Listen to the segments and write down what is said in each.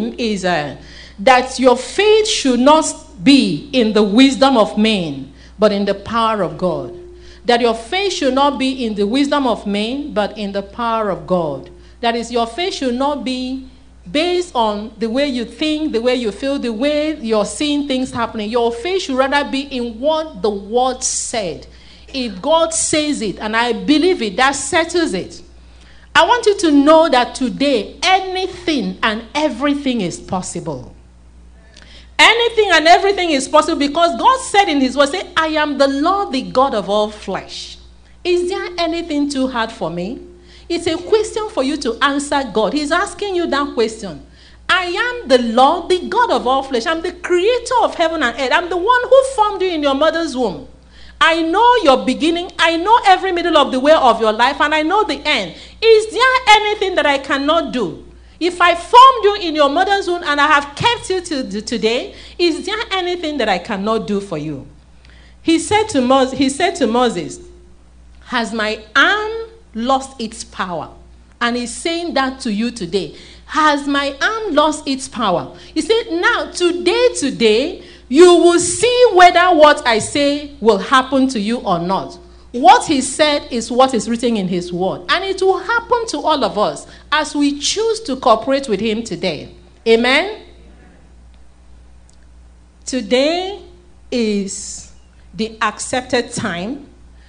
is that your faith should not be in the wisdom of men, but in the power of God. That your faith should not be in the wisdom of men, but in the power of God. That is, your faith should not be based on the way you think, the way you feel, the way you're seeing things happening. Your faith should rather be in what the word said. If God says it and I believe it, that settles it. I want you to know that today, anything and everything is possible. Anything and everything is possible because God said in his word, say, I am the Lord, the God of all flesh. Is there anything too hard for me? It's a question for you to answer God. He's asking you that question. I am the Lord, the God of all flesh. I'm the creator of heaven and earth. I'm the one who formed you in your mother's womb. I know your beginning. I know every middle of the way of your life, and I know the end. Is there anything that I cannot do? If I formed you in your mother's womb and I have kept you to today, is there anything that I cannot do for you? He said to Moses, has my arm lost its power? And he's saying that to you today. Has my arm lost its power? He said, now, today, you will see whether what I say will happen to you or not. What he said is what is written in his word. And it will happen to all of us as we choose to cooperate with him today. Amen? Today is the accepted time.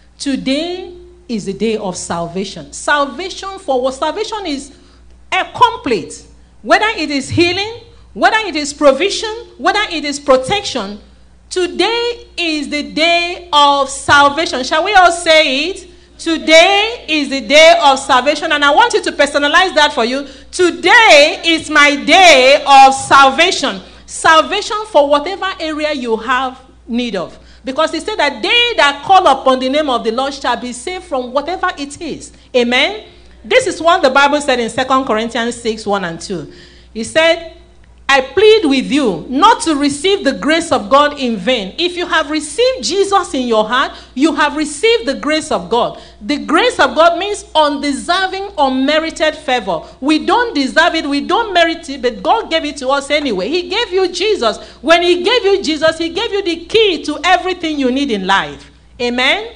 Today is the day of salvation. Salvation for what? Salvation is complete. Whether it is healing, whether it is provision, whether it is protection, today is the day of salvation. Shall we all say it? Today is the day of salvation. And I want you to personalize that for you. Today is my day of salvation. Salvation for whatever area you have need of. Because he said that they that call upon the name of the Lord shall be saved from whatever it is. Amen? This is what the Bible said in 2 Corinthians 6, 1 and 2. He said, I plead with you not to receive the grace of God in vain. If you have received Jesus in your heart, you have received the grace of God. The grace of God means undeserving, unmerited favor. We don't deserve it, we don't merit it, but God gave it to us anyway. He gave you Jesus. When he gave you Jesus, he gave you the key to everything you need in life. Amen?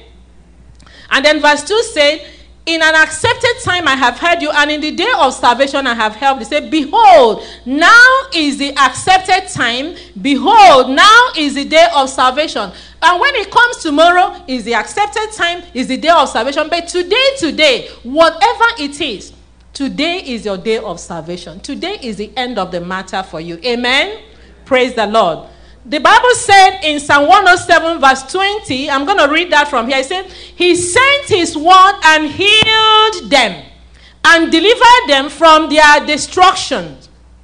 And then verse 2 said, in an accepted time I have heard you, and in the day of salvation I have helped. He said, behold, now is the accepted time. Behold, now is the day of salvation. And when it comes tomorrow, is the accepted time, is the day of salvation. But today, whatever it is, today is your day of salvation. Today is the end of the matter for you. Amen? Praise the Lord. The Bible said in Psalm 107 verse 20, I'm going to read that from here. It said, he sent his word and healed them and delivered them from their destruction.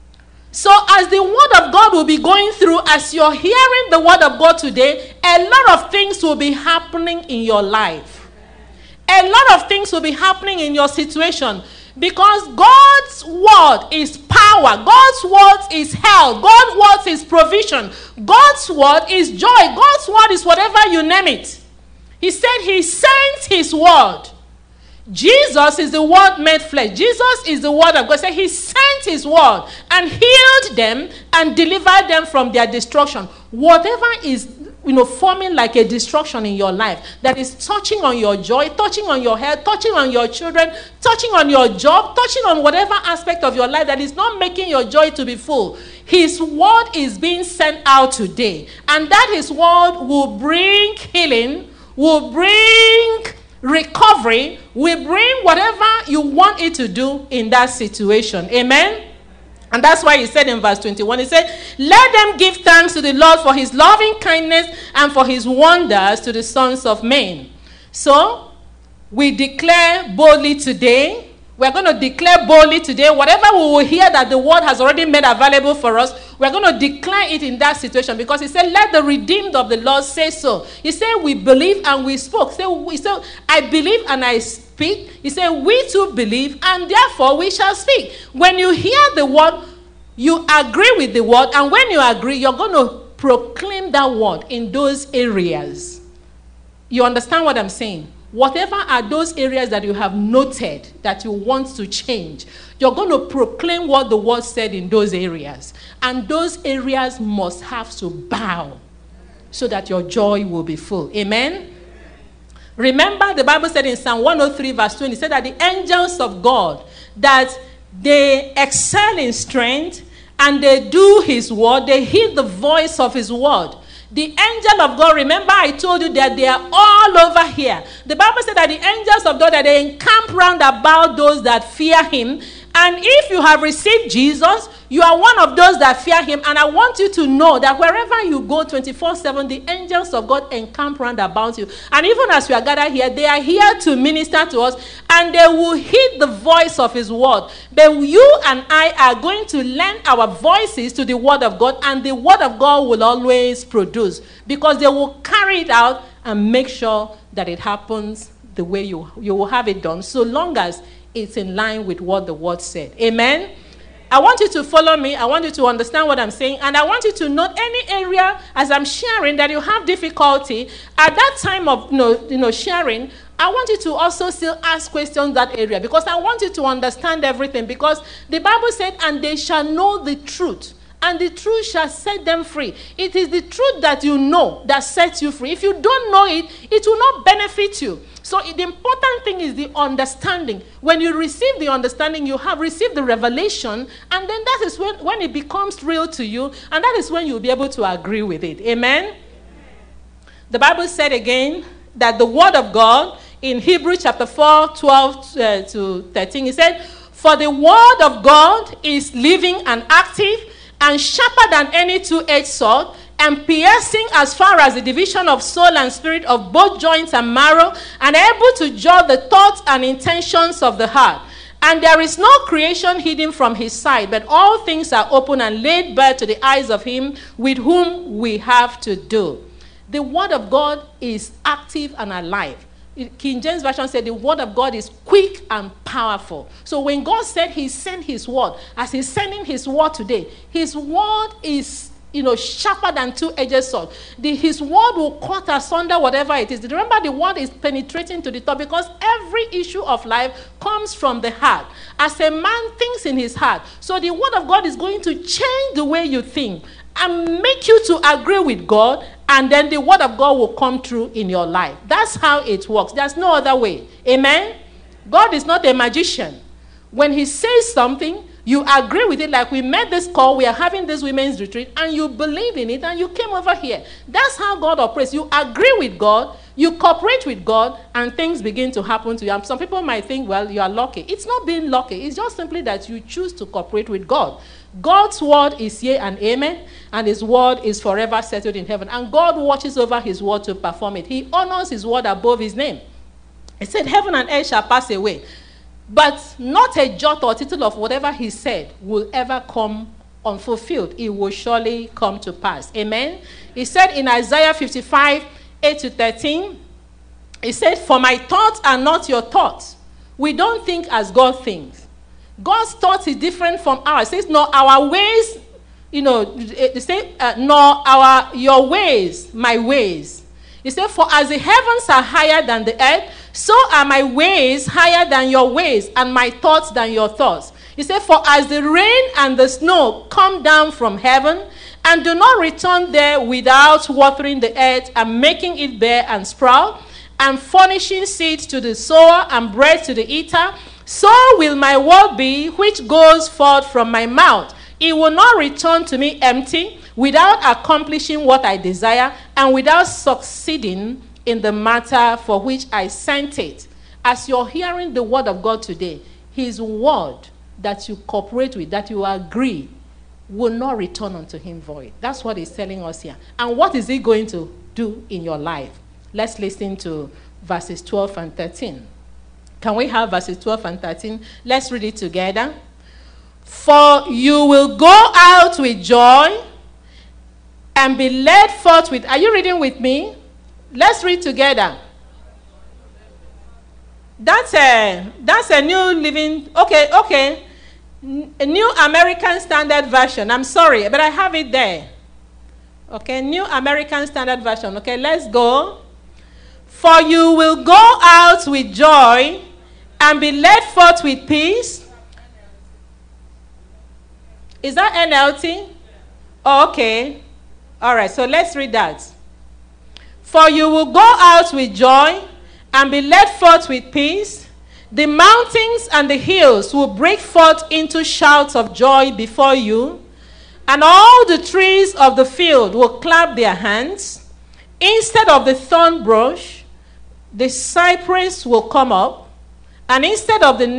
So as the word of God will be going through, as you're hearing the word of God today, a lot of things will be happening in your life. A lot of things will be happening in your situation. Because God's word is power. God's word is health. God's word is provision. God's word is joy. God's word is whatever you name it. He said he sent his word. Jesus is the word made flesh. Jesus is the word of God. So he sent his word and healed them and delivered them from their destruction. Whatever is forming like a destruction in your life that is touching on your joy, touching on your health, touching on your children, touching on your job, touching on whatever aspect of your life that is not making your joy to be full. His word is being sent out today. And that his word will bring healing, will bring recovery, will bring whatever you want it to do in that situation. Amen? And that's why he said in verse 21, he said, let them give thanks to the Lord for his loving kindness and for his wonders to the sons of men. So, we declare boldly today, we're going to declare boldly today, whatever we will hear that the word has already made available for us, we're going to declare it in that situation. Because he said, let the redeemed of the Lord say so. He said, we believe and we spoke. He said, I believe and I speak. He said, we too believe and therefore we shall speak. When you hear the word, you agree with the word. And when you agree, you're going to proclaim that word in those areas. You understand what I'm saying? Whatever are those areas that you have noted that you want to change, you're going to proclaim what the word said in those areas. And those areas must have to bow so that your joy will be full. Amen? Remember, the Bible said in Psalm 103 verse 20, it said that the angels of God, that they excel in strength and they do his word, they heed the voice of his word. The angel of God, remember I told you that they are all over here. The Bible said that the angels of God, that they encamp round about those that fear him. And if you have received Jesus, you are one of those that fear him. And I want you to know that wherever you go 24/7, the angels of God encamp round about you. And even as we are gathered here, they are here to minister to us. And they will heed the voice of his word. But you and I are going to lend our voices to the word of God. And the word of God will always produce. Because they will carry it out and make sure that it happens the way you will have it done. So long as it's in line with what the word said. Amen? I want you to follow me. I want you to understand what I'm saying. And I want you to note any area as I'm sharing that you have difficulty. At that time of sharing, I want you to also still ask questions in that area. Because I want you to understand everything. Because the Bible said, and they shall know the truth. And the truth shall set them free. It is the truth that you know that sets you free. If you don't know it, it will not benefit you. So the important thing is the understanding. When you receive the understanding, you have received the revelation, and then that is when it becomes real to you, and that is when you'll be able to agree with it. Amen? The Bible said again that the word of God in Hebrews chapter 4, 12 to 13, it said, for the word of God is living and active and sharper than any two-edged sword, and piercing as far as the division of soul and spirit, of both joints and marrow, and able to judge the thoughts and intentions of the heart. And there is no creation hidden from his sight, but all things are open and laid bare to the eyes of him with whom we have to do. The word of God is active and alive. King James Version said the word of God is quick and powerful. So when God said he sent his word, as he's sending his word today, his word is sharper than two-edged sword. His word will cut asunder whatever it is. Remember, the word is penetrating to the top, because every issue of life comes from the heart. As a man thinks in his heart, so the word of God is going to change the way you think and make you to agree with God, and then the word of God will come true in your life. That's how it works. There's no other way. Amen? God is not a magician. When he says something, you agree with it. Like we made this call, we are having this women's retreat, and you believe in it, and you came over here. That's how God operates. You agree with God, you cooperate with God, and things begin to happen to you. And some people might think, well, you are lucky. It's not being lucky. It's just simply that you choose to cooperate with God. God's word is yea and amen, and his word is forever settled in heaven. And God watches over his word to perform it. He honors his word above his name. He said, heaven and earth shall pass away, but not a jot or tittle of whatever he said will ever come unfulfilled. It will surely come to pass. Amen? He said in Isaiah 55, 8 to 13, he said, for my thoughts are not your thoughts. We don't think as God thinks. God's thoughts is different from ours. It says, nor our ways, they say, nor your ways, my ways. He said, for as the heavens are higher than the earth, so are my ways higher than your ways, and my thoughts than your thoughts. He said, for as the rain and the snow come down from heaven, and do not return there without watering the earth, and making it bear and sprout, and furnishing seed to the sower, and bread to the eater, so will my word be, which goes forth from my mouth. It will not return to me empty, without accomplishing what I desire, and without succeeding in the matter for which I sent it. As you're hearing the word of God today, his word that you cooperate with, that you agree, will not return unto him void. That's what he's telling us here. And what is he going to do in your life? Let's listen to verses 12 and 13. Can we have verses 12 and 13? Let's read it together. For you will go out with joy and be led forth with... Are you reading with me? Let's read together. That's a New Living... Okay. A New American Standard Version. I'm sorry, but I have it there. Okay, New American Standard Version. Okay, let's go. For you will go out with joy and be led forth with peace. Is that NLT? Oh, okay. All right, so let's read that. For you will go out with joy and be led forth with peace. The mountains and the hills will break forth into shouts of joy before you, and all the trees of the field will clap their hands. Instead of the thorn bush, the cypress will come up, and instead of the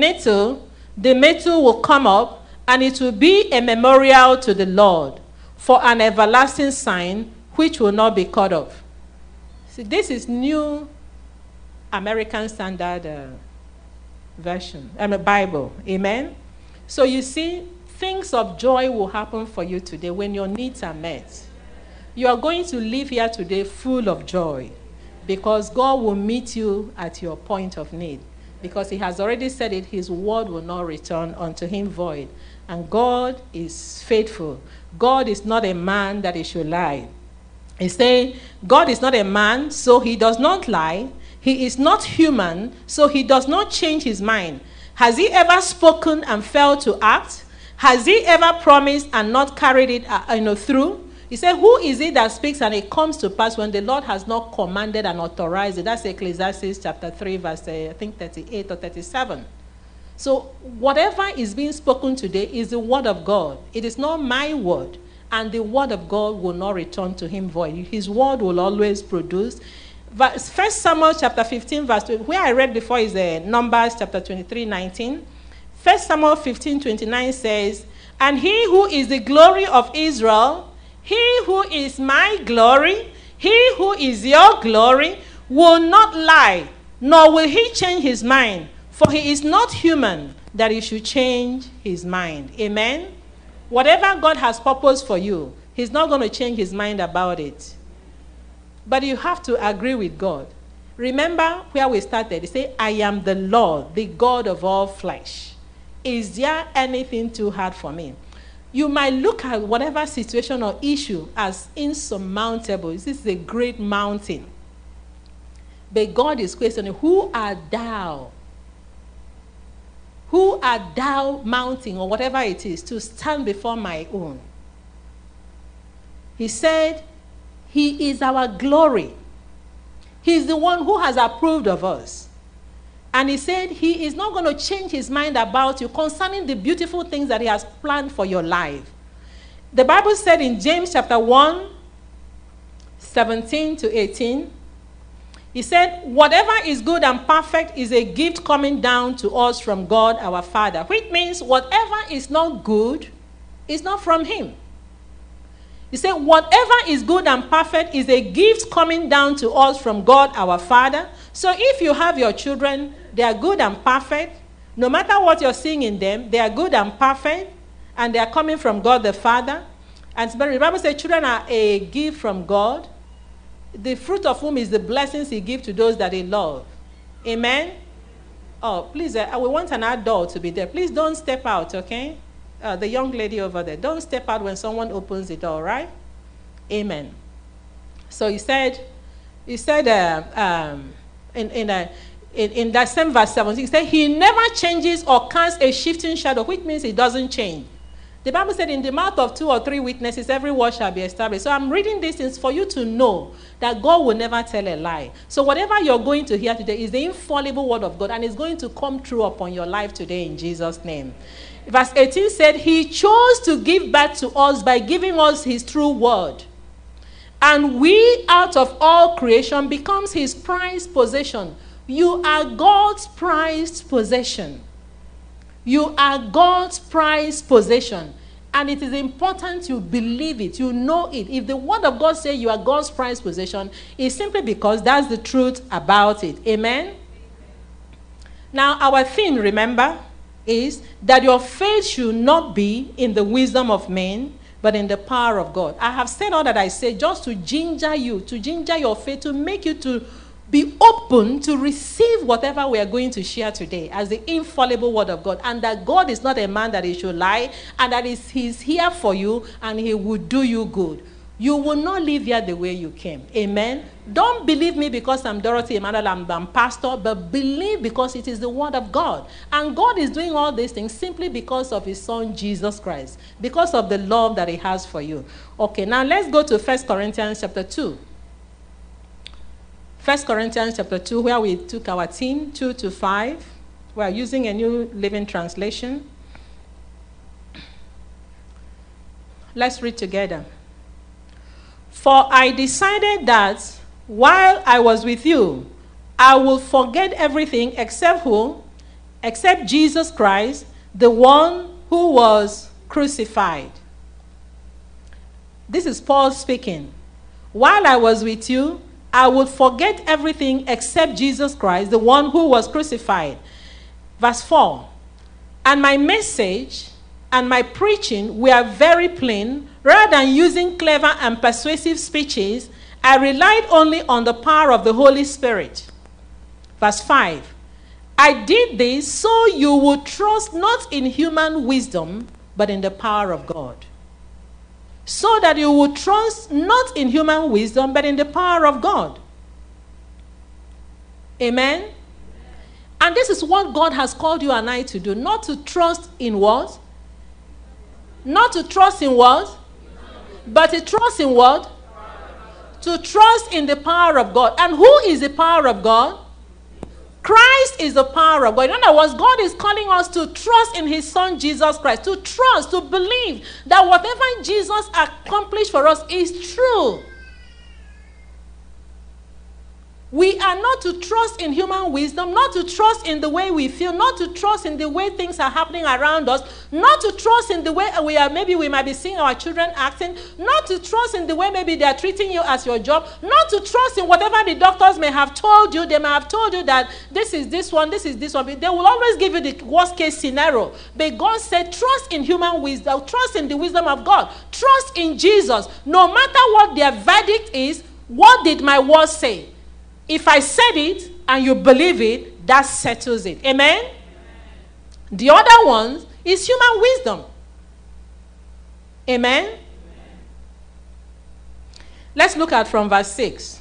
myrtle will come up, and it will be a memorial to the Lord, for an everlasting sign which will not be cut off. See, this is New American Standard Version, Bible. Amen? So you see, things of joy will happen for you today when your needs are met. You are going to live here today full of joy because God will meet you at your point of need. Because he has already said it, his word will not return unto him void. And God is faithful. God is not a man that he should lie. He said, God is not a man, so he does not lie. He is not human, so he does not change his mind. Has he ever spoken and failed to act? Has he ever promised and not carried it through? He said, who is it that speaks and it comes to pass when the Lord has not commanded and authorized it? That's Ecclesiastes chapter 3, verse 38 or 37. So whatever is being spoken today is the word of God. It is not my word. And the word of God will not return to him void. His word will always produce. 1 Samuel chapter 15, verse 20, where I read before is Numbers chapter 23, 19. 1 Samuel 15, 29 says, and he who is the glory of Israel, he who is my glory, he who is your glory, will not lie, nor will he change his mind. For he is not human that he should change his mind. Amen? Whatever God has purposed for you, he's not going to change his mind about it. But you have to agree with God. Remember where we started. He said, I am the Lord, the God of all flesh. Is there anything too hard for me? You might look at whatever situation or issue as insurmountable. This is a great mountain. But God is questioning, who art thou? Who art thou, mountain, or whatever it is, to stand before my own? He said, he is our glory. He is the one who has approved of us. And he said he is not going to change his mind about you concerning the beautiful things that he has planned for your life. The Bible said in James chapter 1, 17 to 18, he said, whatever is good and perfect is a gift coming down to us from God our Father. Which means whatever is not good is not from him. He said, whatever is good and perfect is a gift coming down to us from God our Father. So if you have your children, they are good and perfect. No matter what you're seeing in them, they are good and perfect. And they are coming from God the Father. And the Bible says children are a gift from God. The fruit of whom is the blessings he gives to those that he loves. Amen? Oh, please, we want an adult to be there. Please don't step out, okay? The young lady over there. Don't step out when someone opens the door, right? Amen. So he said in that same verse 17, he said, he never changes or casts a shifting shadow, which means he doesn't change. The Bible said, in the mouth of 2 or 3 witnesses, every word shall be established. So I'm reading these things for you to know that God will never tell a lie. So whatever you're going to hear today is the infallible word of God, and it's going to come true upon your life today in Jesus' name. Verse 18 said, he chose to give back to us by giving us his true word. And we, out of all creation, becomes his prized possession. You are God's prized possession. You are God's prized possession. And it is important you believe it, you know it. If the word of God says you are God's prized possession, it's simply because that's the truth about it. Amen? Now, our theme, remember, is that your faith should not be in the wisdom of men, but in the power of God. I have said all that I say just to ginger you, to ginger your faith, to make you to be open to receive whatever we are going to share today as the infallible word of God. And that God is not a man that he should lie, and that he's here for you and he will do you good. You will not leave here the way you came. Amen. Don't believe me because I'm Dorothy Emmanuel, I'm pastor, but believe because it is the word of God. And God is doing all these things simply because of his son, Jesus Christ, because of the love that he has for you. Okay, now let's go to 1 Corinthians chapter 2. 1 Corinthians chapter 2, where we took our theme, 2 to 5. We are using a New Living Translation. Let's read together. For I decided that while I was with you, I will forget everything except who? Except Jesus Christ, the one who was crucified. This is Paul speaking. While I was with you, I would forget everything except Jesus Christ, the one who was crucified. Verse 4. And my message and my preaching were very plain. Rather than using clever and persuasive speeches, I relied only on the power of the Holy Spirit. Verse 5. I did this so you would trust not in human wisdom, but in the power of God. So that you would trust not in human wisdom, but in the power of God. Amen? And this is what God has called you and I to do. Not to trust in what? Not to trust in what? But to trust in what? To trust in the power of God. And who is the power of God? Christ is the power of God. In other words, God is calling us to trust in his son Jesus Christ. To trust, to believe that whatever Jesus accomplished for us is true. We are not to trust in human wisdom, not to trust in the way we feel, not to trust in the way things are happening around us, not to trust in the way maybe we might be seeing our children acting, not to trust in the way maybe they are treating you as your job, not to trust in whatever the doctors may have told you. They may have told you that this is this one, this is this one. They will always give you the worst case scenario. But God said, trust in human wisdom, trust in the wisdom of God, trust in Jesus. No matter what their verdict is, what did my word say? If I said it and you believe it, that settles it. Amen? The other one is human wisdom. Amen? Let's look at from verse 6.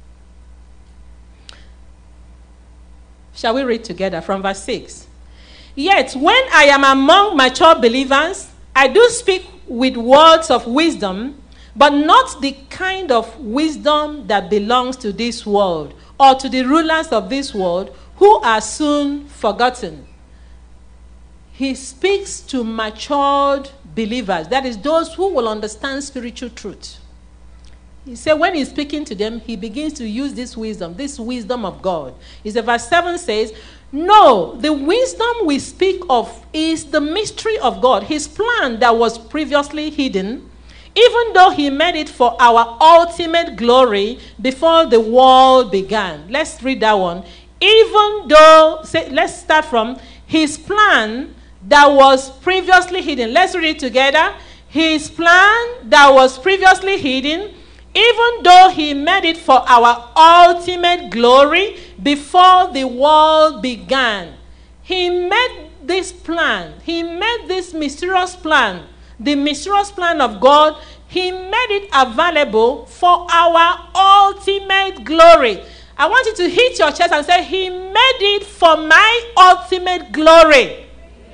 Shall we read together from verse 6? Yet when I am among mature believers, I do speak with words of wisdom, but not the kind of wisdom that belongs to this world or to the rulers of this world who are soon forgotten. He speaks to matured believers, that is, those who will understand spiritual truth. He said when he's speaking to them, he begins to use this wisdom of God. He said, verse 7 says, no, the wisdom we speak of is the mystery of God, his plan that was previously hidden, even though he made it for our ultimate glory before the world began. Let's read that one. Even though, let's start from his plan that was previously hidden. Let's read it together. His plan that was previously hidden, even though he made it for our ultimate glory before the world began. He made this plan. He made this mysterious plan. The mysterious plan of God, he made it available for our ultimate glory. I want you to hit your chest and say, he made it for my ultimate glory.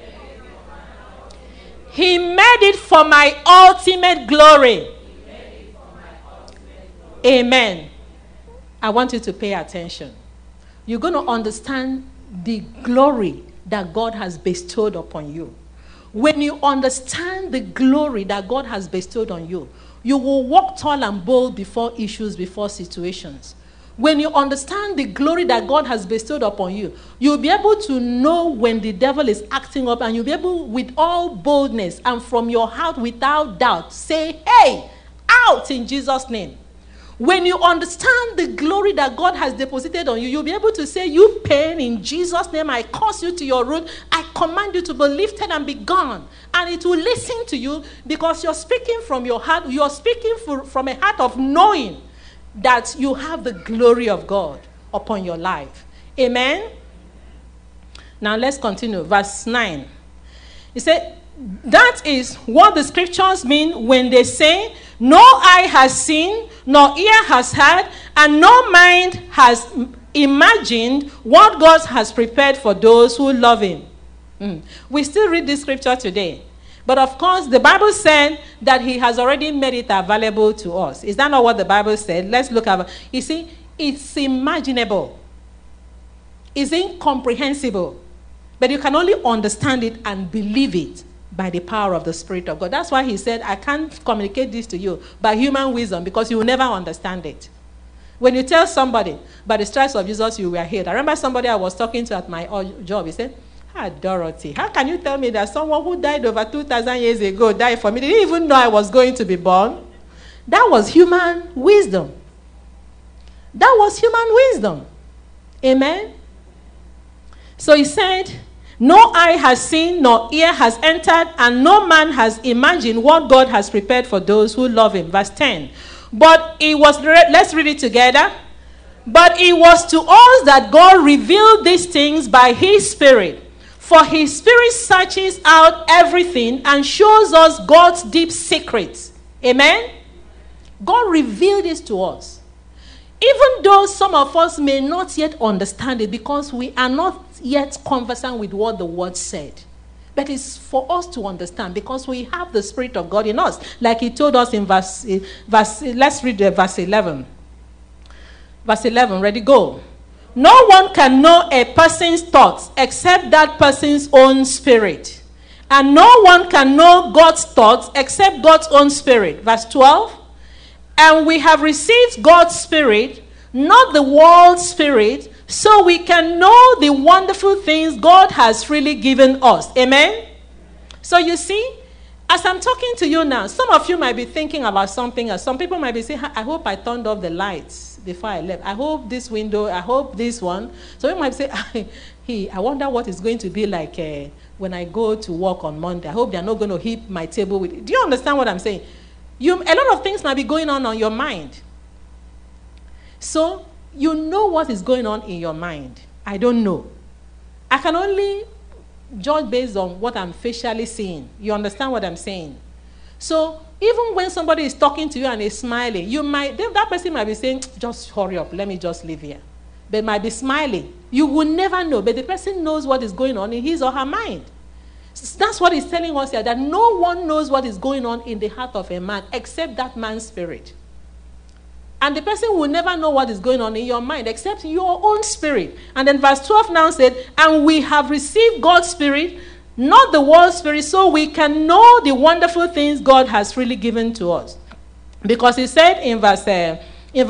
He made it for my ultimate glory. Amen. I want you to pay attention. You're going to understand the glory that God has bestowed upon you. When you understand the glory that God has bestowed on you, you will walk tall and bold before issues, before situations. When you understand the glory that God has bestowed upon you, you'll be able to know when the devil is acting up, and you'll be able, with all boldness and from your heart without doubt, say, hey, out in Jesus' name. When you understand the glory that God has deposited on you, you'll be able to say, you pain, in Jesus' name, I curse you to your root. I command you to be lifted and be gone. And it will listen to you because you're speaking from your heart. You're speaking from a heart of knowing that you have the glory of God upon your life. Amen? Now let's continue. Verse 9. He said, that is what the scriptures mean when they say, no eye has seen, nor ear has heard, and no mind has imagined what God has prepared for those who love him. We still read this scripture today. But of course, the Bible said that he has already made it available to us. Is that not what the Bible said? Let's look at it. You see, it's imaginable. It's incomprehensible. But you can only understand it and believe it by the power of the Spirit of God. That's why he said, I can't communicate this to you by human wisdom, because you will never understand it. When you tell somebody, by the stripes of Jesus you were healed. I remember somebody I was talking to at my job. He said, Dorothy, how can you tell me that someone who died over 2,000 years ago died for me? They didn't even know I was going to be born. That was human wisdom. That was human wisdom. Amen? So he said, no eye has seen, nor ear has entered, and no man has imagined what God has prepared for those who love him. Verse 10. But it was, let's read it together. But it was to us that God revealed these things by his Spirit. For his Spirit searches out everything and shows us God's deep secrets. Amen? God revealed this to us. Even though some of us may not yet understand it because we are not yet conversant with what the word said. But it's for us to understand because we have the Spirit of God in us. Like he told us in verse let's read verse 11. Verse 11, ready, go. No one can know a person's thoughts except that person's own spirit. And no one can know God's thoughts except God's own spirit. Verse 12. And we have received God's Spirit, not the world's spirit, so we can know the wonderful things God has freely given us. Amen? So you see, as I'm talking to you now, some of you might be thinking about something else. Some people might be saying, I hope I turned off the lights before I left. I hope this window, I hope this one. So you might say, I wonder what it's going to be like when I go to work on Monday. I hope they're not going to hit my table with it. Do you understand what I'm saying? A lot of things might be going on your mind. So you know what is going on in your mind. I don't know. I can only judge based on what I'm facially seeing. You understand what I'm saying? So even when somebody is talking to you and is smiling, that person might be saying, just hurry up, let me just leave here. They might be smiling. You will never know, but the person knows what is going on in his or her mind. That's what he's telling us here, that no one knows what is going on in the heart of a man except that man's spirit. And the person will never know what is going on in your mind except your own spirit. And then verse 12 now said, and we have received God's Spirit, not the world's spirit, so we can know the wonderful things God has freely given to us. Because he said in verse 10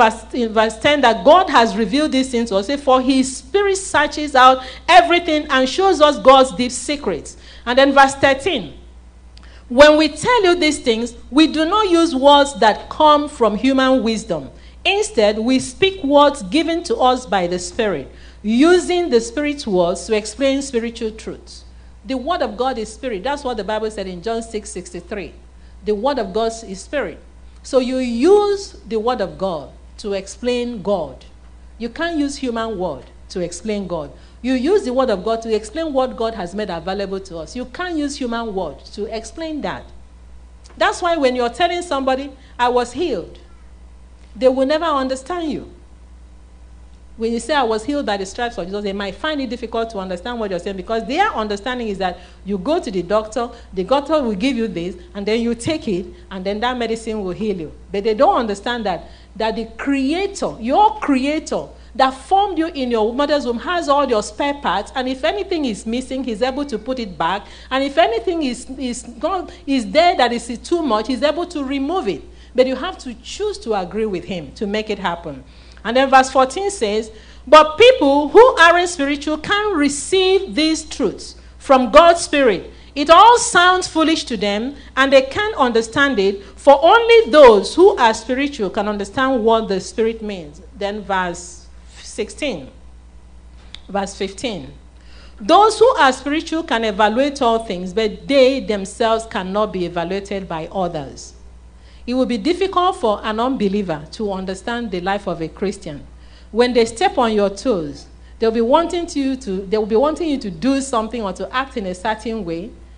that God has revealed these things to us. For his Spirit searches out everything and shows us God's deep secrets. And then verse 13. When we tell you these things, we do not use words that come from human wisdom. Instead, we speak words given to us by the Spirit, using the Spirit's words to explain spiritual truths. The Word of God is Spirit. That's what the Bible said in John 6:63. The Word of God is Spirit. So you use the Word of God to explain God. You can't use human word to explain God. You use the Word of God to explain what God has made available to us. You can't use human word to explain that. That's why when you're telling somebody, I was healed, they will never understand you. When you say I was healed by the stripes of Jesus, they might find it difficult to understand what you're saying because their understanding is that you go to the doctor will give you this, and then you take it, and then that medicine will heal you. But they don't understand that the Creator, your Creator, that formed you in your mother's womb has all your spare parts, and if anything is missing, he's able to put it back, and if anything is there that is too much, he's able to remove it. But you have to choose to agree with him to make it happen. And then verse 14 says, but people who aren't spiritual can't receive these truths from God's Spirit. It all sounds foolish to them, and they can't understand it, for only those who are spiritual can understand what the Spirit means. Then verse 16. Verse 15. Those who are spiritual can evaluate all things, but they themselves cannot be evaluated by others. It will be difficult for an unbeliever to understand the life of a Christian. When they step on your toes, they will be wanting you to do something or to act in a certain way.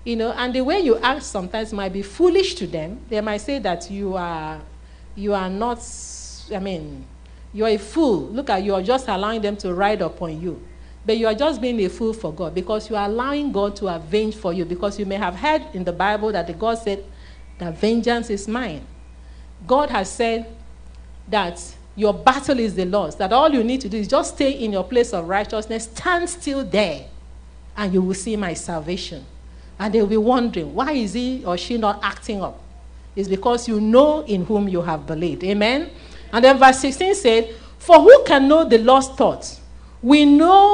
You know, and the way you act sometimes might be foolish to them. They might say that you are not, you're a fool. Look at you are just allowing them to ride upon you. But you are just being a fool for God because you are allowing God to avenge for you. Because you may have heard in the Bible that the God said that vengeance is mine. God has said that your battle is the Lord's, that all you need to do is just stay in your place of righteousness, stand still there, and you will see my salvation. And they'll be wondering, why is he or she not acting up? It's because you know in whom you have believed. Amen? And then verse 16 said, for who can know the Lord's thoughts? Who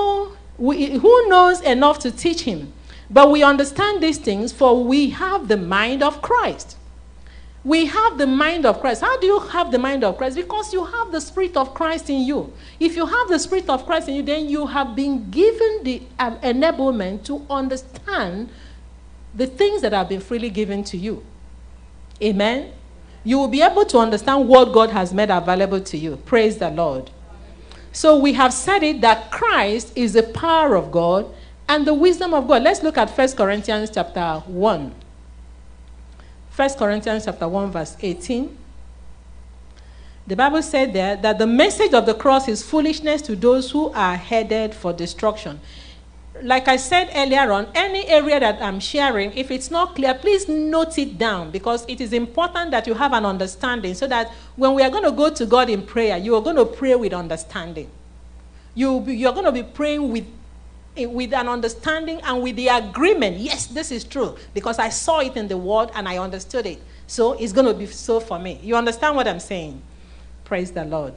knows enough to teach him? But we understand these things, for we have the mind of Christ. We have the mind of Christ. How do you have the mind of Christ? Because you have the Spirit of Christ in you. If you have the Spirit of Christ in you, then you have been given the enablement to understand the things that have been freely given to you. Amen? You will be able to understand what God has made available to you. Praise the Lord. So we have said it that Christ is the power of God and the wisdom of God. Let's look at 1 Corinthians chapter 1. 1 Corinthians chapter 1 verse 18. The Bible said there that the message of the cross is foolishness to those who are headed for destruction. Like I said earlier on, any area that I'm sharing, if it's not clear, please note it down, because it is important that you have an understanding so that when we are going to go to God in prayer, you are going to pray with understanding. You're going to be praying with an understanding and with the agreement. Yes, this is true, because I saw it in the word and I understood it. So it's going to be so for me. You understand what I'm saying? Praise the Lord.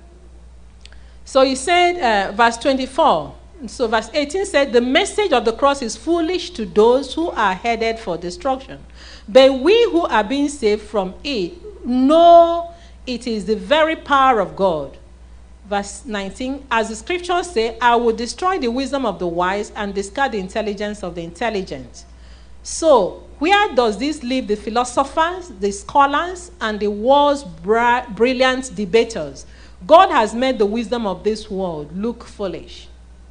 So he said, verse 24. So verse 18 said, the message of the cross is foolish to those who are headed for destruction. But we who are being saved from it know it is the very power of God. Verse 19, as the scriptures say, I will destroy the wisdom of the wise and discard the intelligence of the intelligent. So where does this leave the philosophers, the scholars, and the world's brilliant debaters? God has made the wisdom of this world look foolish.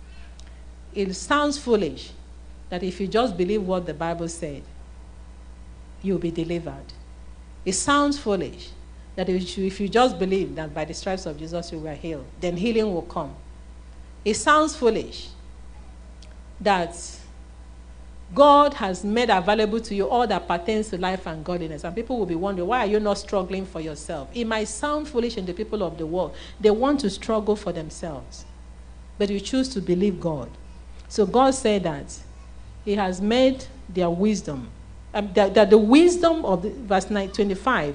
It sounds foolish that if you just believe what the Bible said, you'll be delivered. It sounds foolish that if you just believe that by the stripes of Jesus you were healed, then healing will come. It sounds foolish that God has made available to you all that pertains to life and godliness. And people will be wondering, why are you not struggling for yourself? It might sound foolish in the people of the world. They want to struggle for themselves. But you choose to believe God. So God said that he has made their wisdom, that the wisdom of verse 25,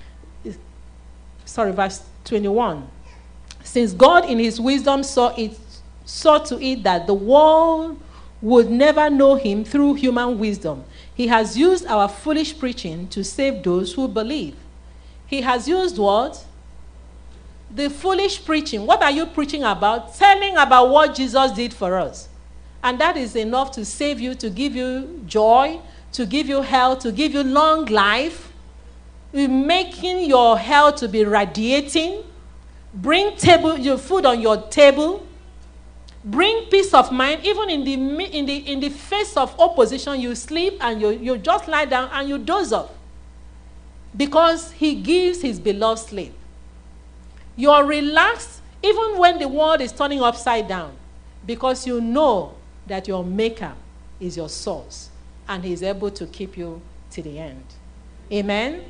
verse 21. Since God in his wisdom saw to it that the world would never know him through human wisdom, he has used our foolish preaching to save those who believe. He has used what? The foolish preaching. What are you preaching about? Telling about what Jesus did for us. And that is enough to save you, to give you joy, to give you health, to give you long life, making your health to be radiating, bring your food on your table, bring peace of mind. Even in the face of opposition, you sleep and you just lie down and you doze off, because he gives his beloved sleep. You are relaxed even when the world is turning upside down, because you know that your maker is your source and he's able to keep you to the end. Amen?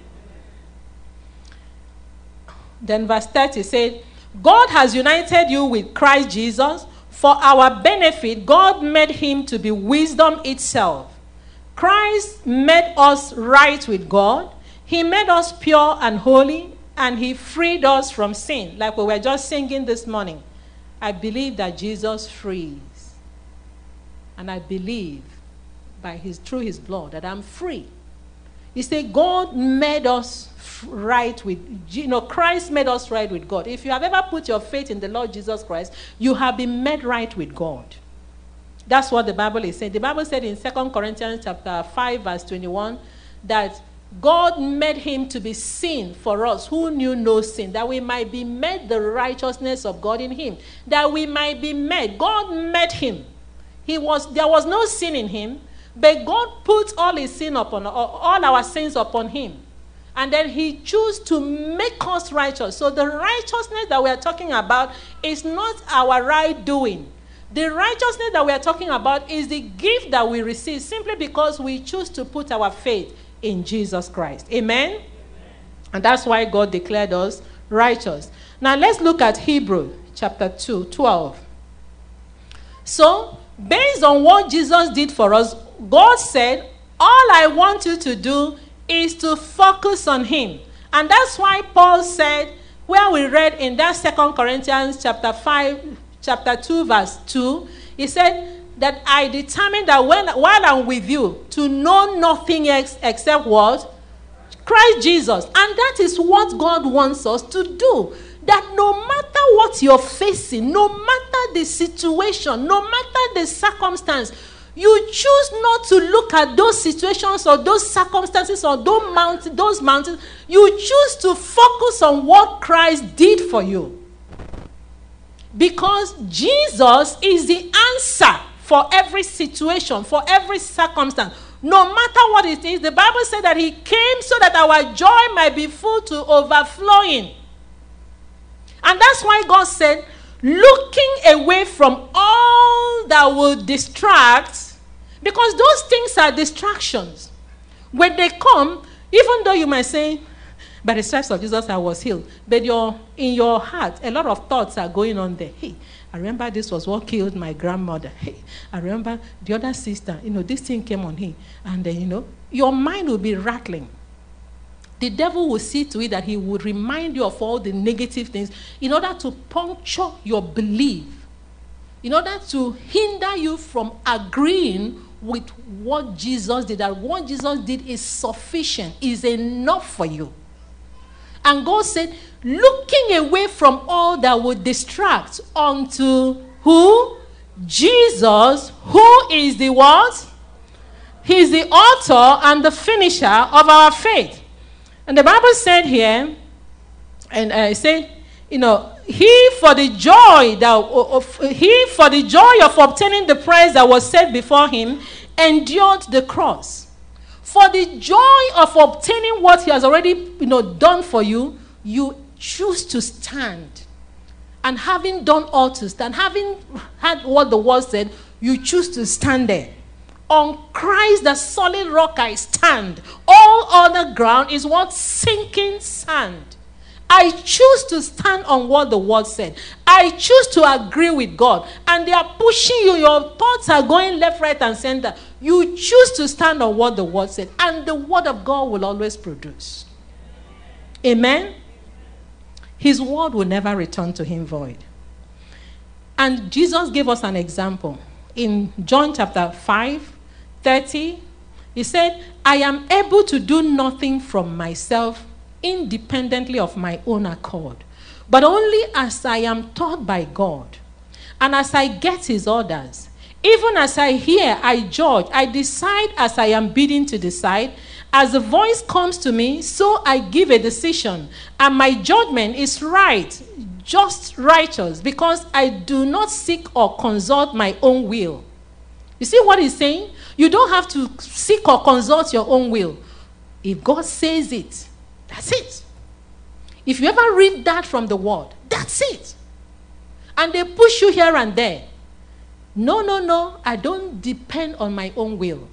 Then verse 30 said, God has united you with Christ Jesus. For our benefit, God made him to be wisdom itself. Christ made us right with God. He made us pure and holy, and he freed us from sin. Like we were just singing this morning. I believe that Jesus frees. And I believe through his blood that I'm free. You say God made us right with, Christ made us right with God. If you have ever put your faith in the Lord Jesus Christ, you have been made right with God. That's what the Bible is saying. The Bible said in 2 Corinthians chapter 5 verse 21 that God made him to be sin for us who knew no sin, that we might be made the righteousness of God in him. That we might be made. God made him. There was no sin in him, But God put all his sin upon, all our sins upon him. And then he chose to make us righteous. So the righteousness that we are talking about is not our right doing. The righteousness that we are talking about is the gift that we receive simply because we choose to put our faith in Jesus Christ. Amen? Amen. And that's why God declared us righteous. Now let's look at Hebrews chapter 2:12. So, based on what Jesus did for us, God said, all I want you to do is to focus on him. And that's why Paul said, where we read in that 2 Corinthians chapter 2, verse 2, he said that I determined that while I'm with you, to know nothing else except what? Christ Jesus. And that is what God wants us to do. That no matter what you're facing, no matter the situation, no matter the circumstance, you choose not to look at those situations or those circumstances or those mountains. You choose to focus on what Christ did for you. Because Jesus is the answer for every situation, for every circumstance. No matter what it is, the Bible said that he came so that our joy might be full to overflowing. And that's why God said, looking away from all that will distract, because those things are distractions. When they come, even though you might say, by the stripes of Jesus I was healed, but in your heart, a lot of thoughts are going on there. Hey, I remember this was what killed my grandmother. Hey, I remember the other sister, this thing came on him. And then, your mind will be rattling. The devil will see to it that he would remind you of all the negative things in order to puncture your belief, in order to hinder you from agreeing with what Jesus did. That what Jesus did is sufficient, is enough for you. And God said, looking away from all that would distract unto who? Jesus, who is the what? He's the author and the finisher of our faith. And the Bible said here, and it said, he for the joy of obtaining the prize that was set before him, endured the cross. For the joy of obtaining what he has already, done for you, you choose to stand. And having done all to stand, having had what the word said, you choose to stand there. On Christ, the solid rock, I stand. All other ground is what? Sinking sand. I choose to stand on what the word said. I choose to agree with God. And they are pushing you. Your thoughts are going left, right, and center. You choose to stand on what the word said. And the word of God will always produce. Amen? His word will never return to him void. And Jesus gave us an example. In John chapter 5:30, he said, I am able to do nothing from myself independently of my own accord, but only as I am taught by God, and as I get his orders. Even as I hear, I judge, I decide as I am bidden to decide. As the voice comes to me, so I give a decision, and my judgment is right, just righteous, because I do not seek or consult my own will. You see what he's saying? You don't have to seek or consult your own will. If God says it, that's it. If you ever read that from the word, that's it. And they push you here and there. No, I don't depend on my own will.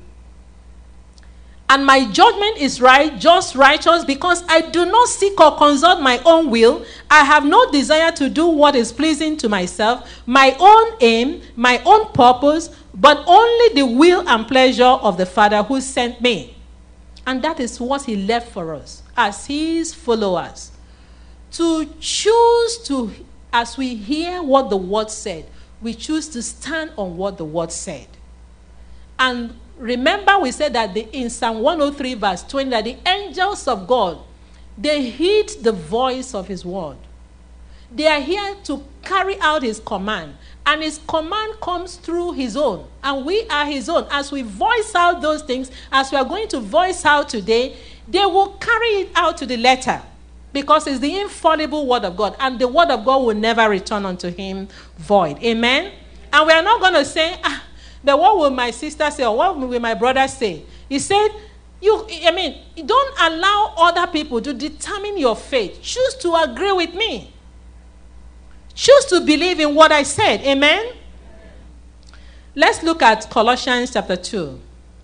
And my judgment is right, just righteous, because I do not seek or consult my own will. I have no desire to do what is pleasing to myself, my own aim, my own purpose, but only the will and pleasure of the Father who sent me. And that is what he left for us as his followers. To choose to, as we hear what the word said, we choose to stand on what the word said. And remember we said that in Psalm 103 verse 20, that the angels of God, they heed the voice of his word. They are here to carry out his command. And his command comes through his own. And we are his own. As we voice out those things, as we are going to voice out today, they will carry it out to the letter. Because it's the infallible word of God. And the word of God will never return unto him void. Amen? And we are not going to say, But what will my sister say, or what will my brother say? He said, don't allow other people to determine your faith. Choose to agree with me. Choose to believe in what I said. Amen? Let's look at Colossians chapter 2.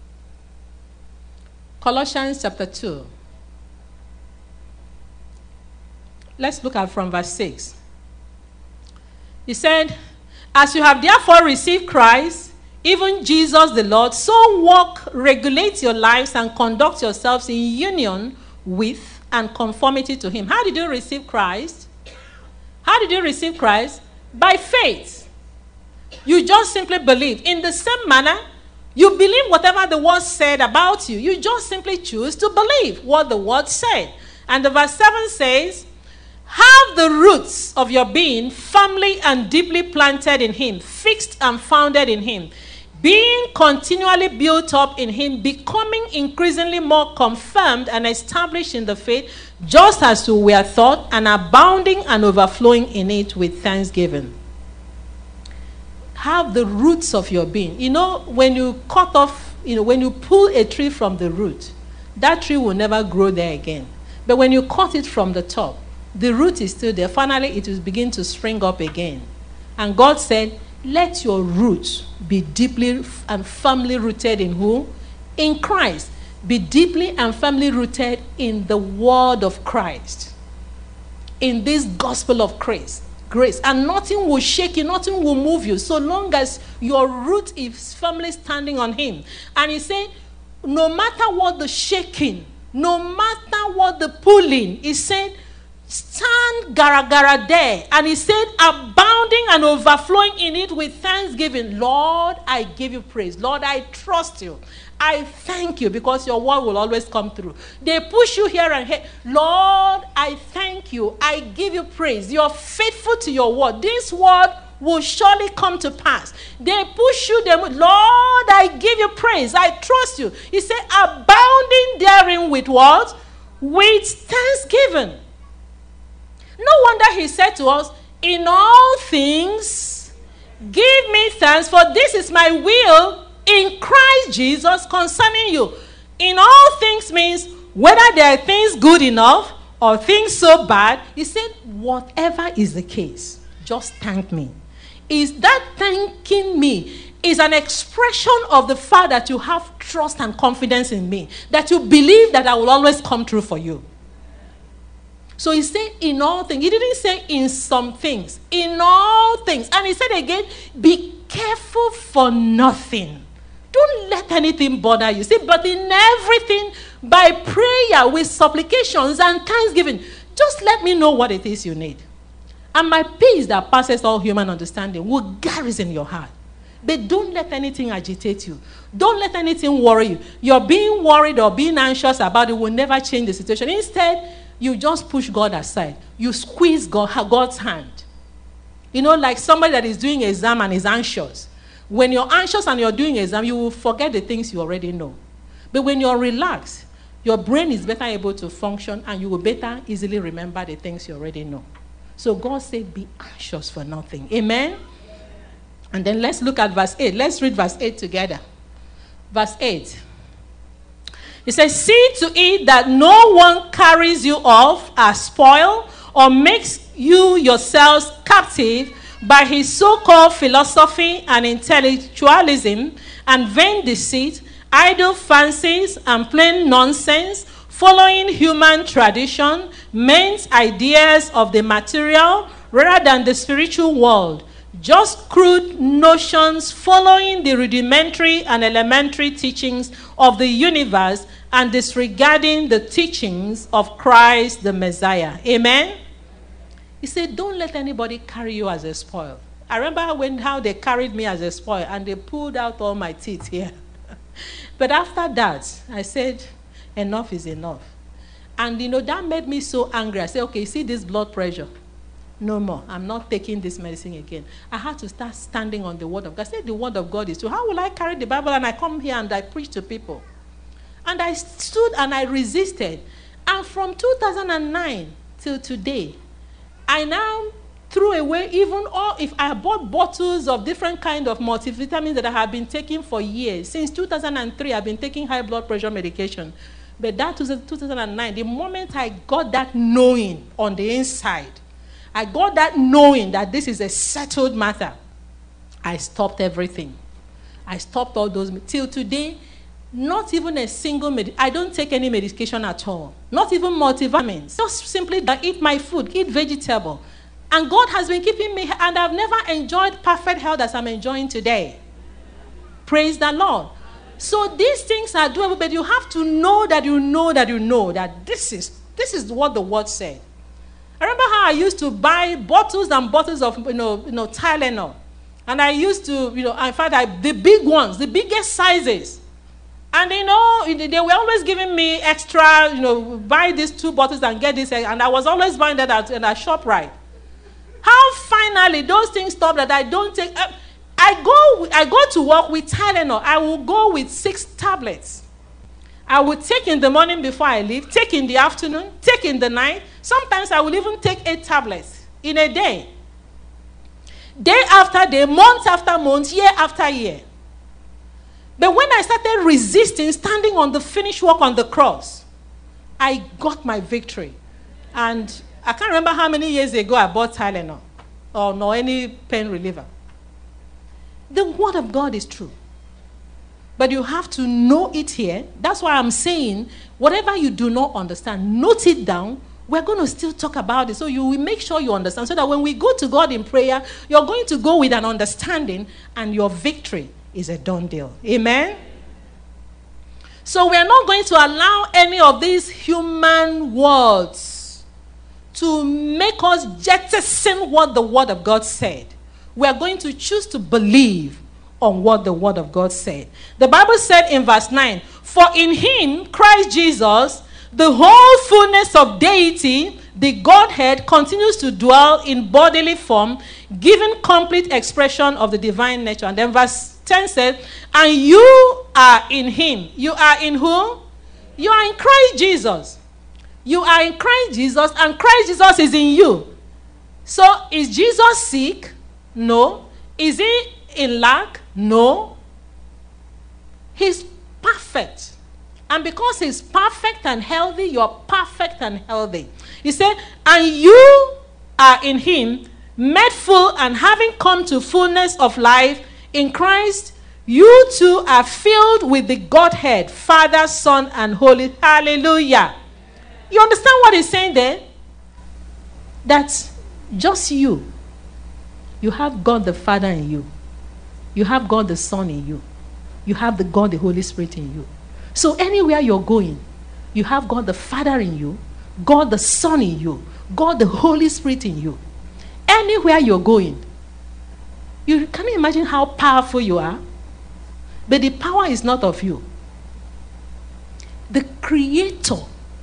Colossians chapter 2. Let's look at from verse 6. He said, as you have therefore received Christ, even Jesus the Lord, so walk, regulate your lives, and conduct yourselves in union with and conformity to him. How did you receive Christ? How did you receive Christ? By faith. You just simply believe. In the same manner, you believe whatever the word said about you. You just simply choose to believe what the word said. And the verse 7 says, have the roots of your being firmly and deeply planted in him, fixed and founded in him, being continually built up in him, becoming increasingly more confirmed and established in the faith, just as you were taught, and abounding and overflowing in it with thanksgiving. Have the roots of your being. When you cut off, when you pull a tree from the root, that tree will never grow there again. But when you cut it from the top, the root is still there. Finally, it will begin to spring up again. And God said, let your roots be deeply and firmly rooted in who? In Christ. Be deeply and firmly rooted in the word of Christ. In this gospel of grace. And nothing will shake you, nothing will move you, so long as your root is firmly standing on him. And he said, no matter what the shaking, no matter what the pulling, he said, stand gara there. And he said, abounding and overflowing in it with thanksgiving. Lord, I give you praise. Lord, I trust you. I thank you because your word will always come through. They push you here and here. Lord, I thank you. I give you praise. You're faithful to your word. This word will surely come to pass. They push you. Lord, I give you praise. I trust you. He said, abounding therein with what? With thanksgiving. No wonder he said to us, in all things, give me thanks, for this is my will in Christ Jesus concerning you. In all things means whether there are things good enough or things so bad, he said, whatever is the case, just thank me. Is that thanking me is an expression of the fact that you have trust and confidence in me, that you believe that I will always come through for you. So he said in all things. He didn't say in some things. In all things. And he said again, be careful for nothing. Don't let anything bother you. See, but in everything, by prayer with supplications and thanksgiving, just let me know what it is you need. And my peace that passes all human understanding will garrison your heart. But don't let anything agitate you. Don't let anything worry you. You're being worried or being anxious about it will never change the situation. Instead, you just push God aside. You squeeze God's hand. Like somebody that is doing exam and is anxious. When you're anxious and you're doing exam, you will forget the things you already know. But when you're relaxed, your brain is better able to function and you will better easily remember the things you already know. So God said, be anxious for nothing. Amen? And then let's look at verse 8. Let's read verse 8 together. Verse 8. He says, see to it that no one carries you off as spoil or makes you yourselves captive by his so-called philosophy and intellectualism and vain deceit, idle fancies and plain nonsense, following human tradition, men's ideas of the material rather than the spiritual world, just crude notions following the rudimentary and elementary teachings of the universe and disregarding the teachings of Christ the Messiah. Amen? He said, don't let anybody carry you as a spoil. I remember how they carried me as a spoil and they pulled out all my teeth here. But after that, I said, enough is enough. And that made me so angry. I said, okay, see this blood pressure? No more. I'm not taking this medicine again. I had to start standing on the word of God. I said the word of God is true. How will I carry the Bible and I come here and I preach to people? And I stood and I resisted. And from 2009 till today, I now threw away even all, if I bought bottles of different kind of multivitamins that I have been taking for years. Since 2003, I've been taking high blood pressure medication. But that was 2009, the moment I got that knowing on the inside, I got that knowing that this is a settled matter, I stopped everything. I stopped all those. Till today, not even a single I don't take any medication at all. Not even multivitamins. Just simply eat my food, eat vegetable. And God has been keeping me, and I've never enjoyed perfect health as I'm enjoying today. Praise the Lord. So these things are doable, but you have to know that you know that you know that this is what the word said. I remember how I used to buy bottles and bottles of Tylenol. And I used to, in fact, the big ones, the biggest sizes. And they were always giving me extra, buy these 2 bottles and get this. And I was always buying that at ShopRite. How finally those things stop that I don't take. I go to work with Tylenol. I will go with 6 tablets. I will take in the morning before I leave, take in the afternoon, take in the night. Sometimes I will even take 8 tablets in a day. Day after day, month after month, year after year. But when I started resisting, standing on the finished work on the cross, I got my victory. And I can't remember how many years ago I bought Tylenol or any pain reliever. The word of God is true. But you have to know it here. That's why I'm saying, whatever you do not understand, note it down. We're going to still talk about it. So you will make sure you understand. So that when we go to God in prayer, you're going to go with an understanding, and your victory is a done deal. Amen? So we're not going to allow any of these human words to make us jettison what the word of God said. We're going to choose to believe on what the word of God said. The Bible said in verse 9, "For in him, Christ Jesus, the whole fullness of deity, the Godhead, continues to dwell in bodily form, giving complete expression of the divine nature." And then verse 10 says, "And you are in him." You are in who? You are in Christ Jesus. You are in Christ Jesus, and Christ Jesus is in you. So is Jesus sick? No. Is he in lack? No. He's perfect. And because he's perfect and healthy, you're perfect and healthy. He said, "And you are in him, made full, and having come to fullness of life in Christ, you too are filled with the Godhead, Father, Son, and Holy." Hallelujah. You understand what he's saying there? That just you have God the Father in you. You have God the Son in you. You have the God the Holy Spirit in you. So anywhere you're going, you have God the Father in you, God the Son in you, God the Holy Spirit in you. Anywhere you're going, can you imagine how powerful you are? But the power is not of you. The creator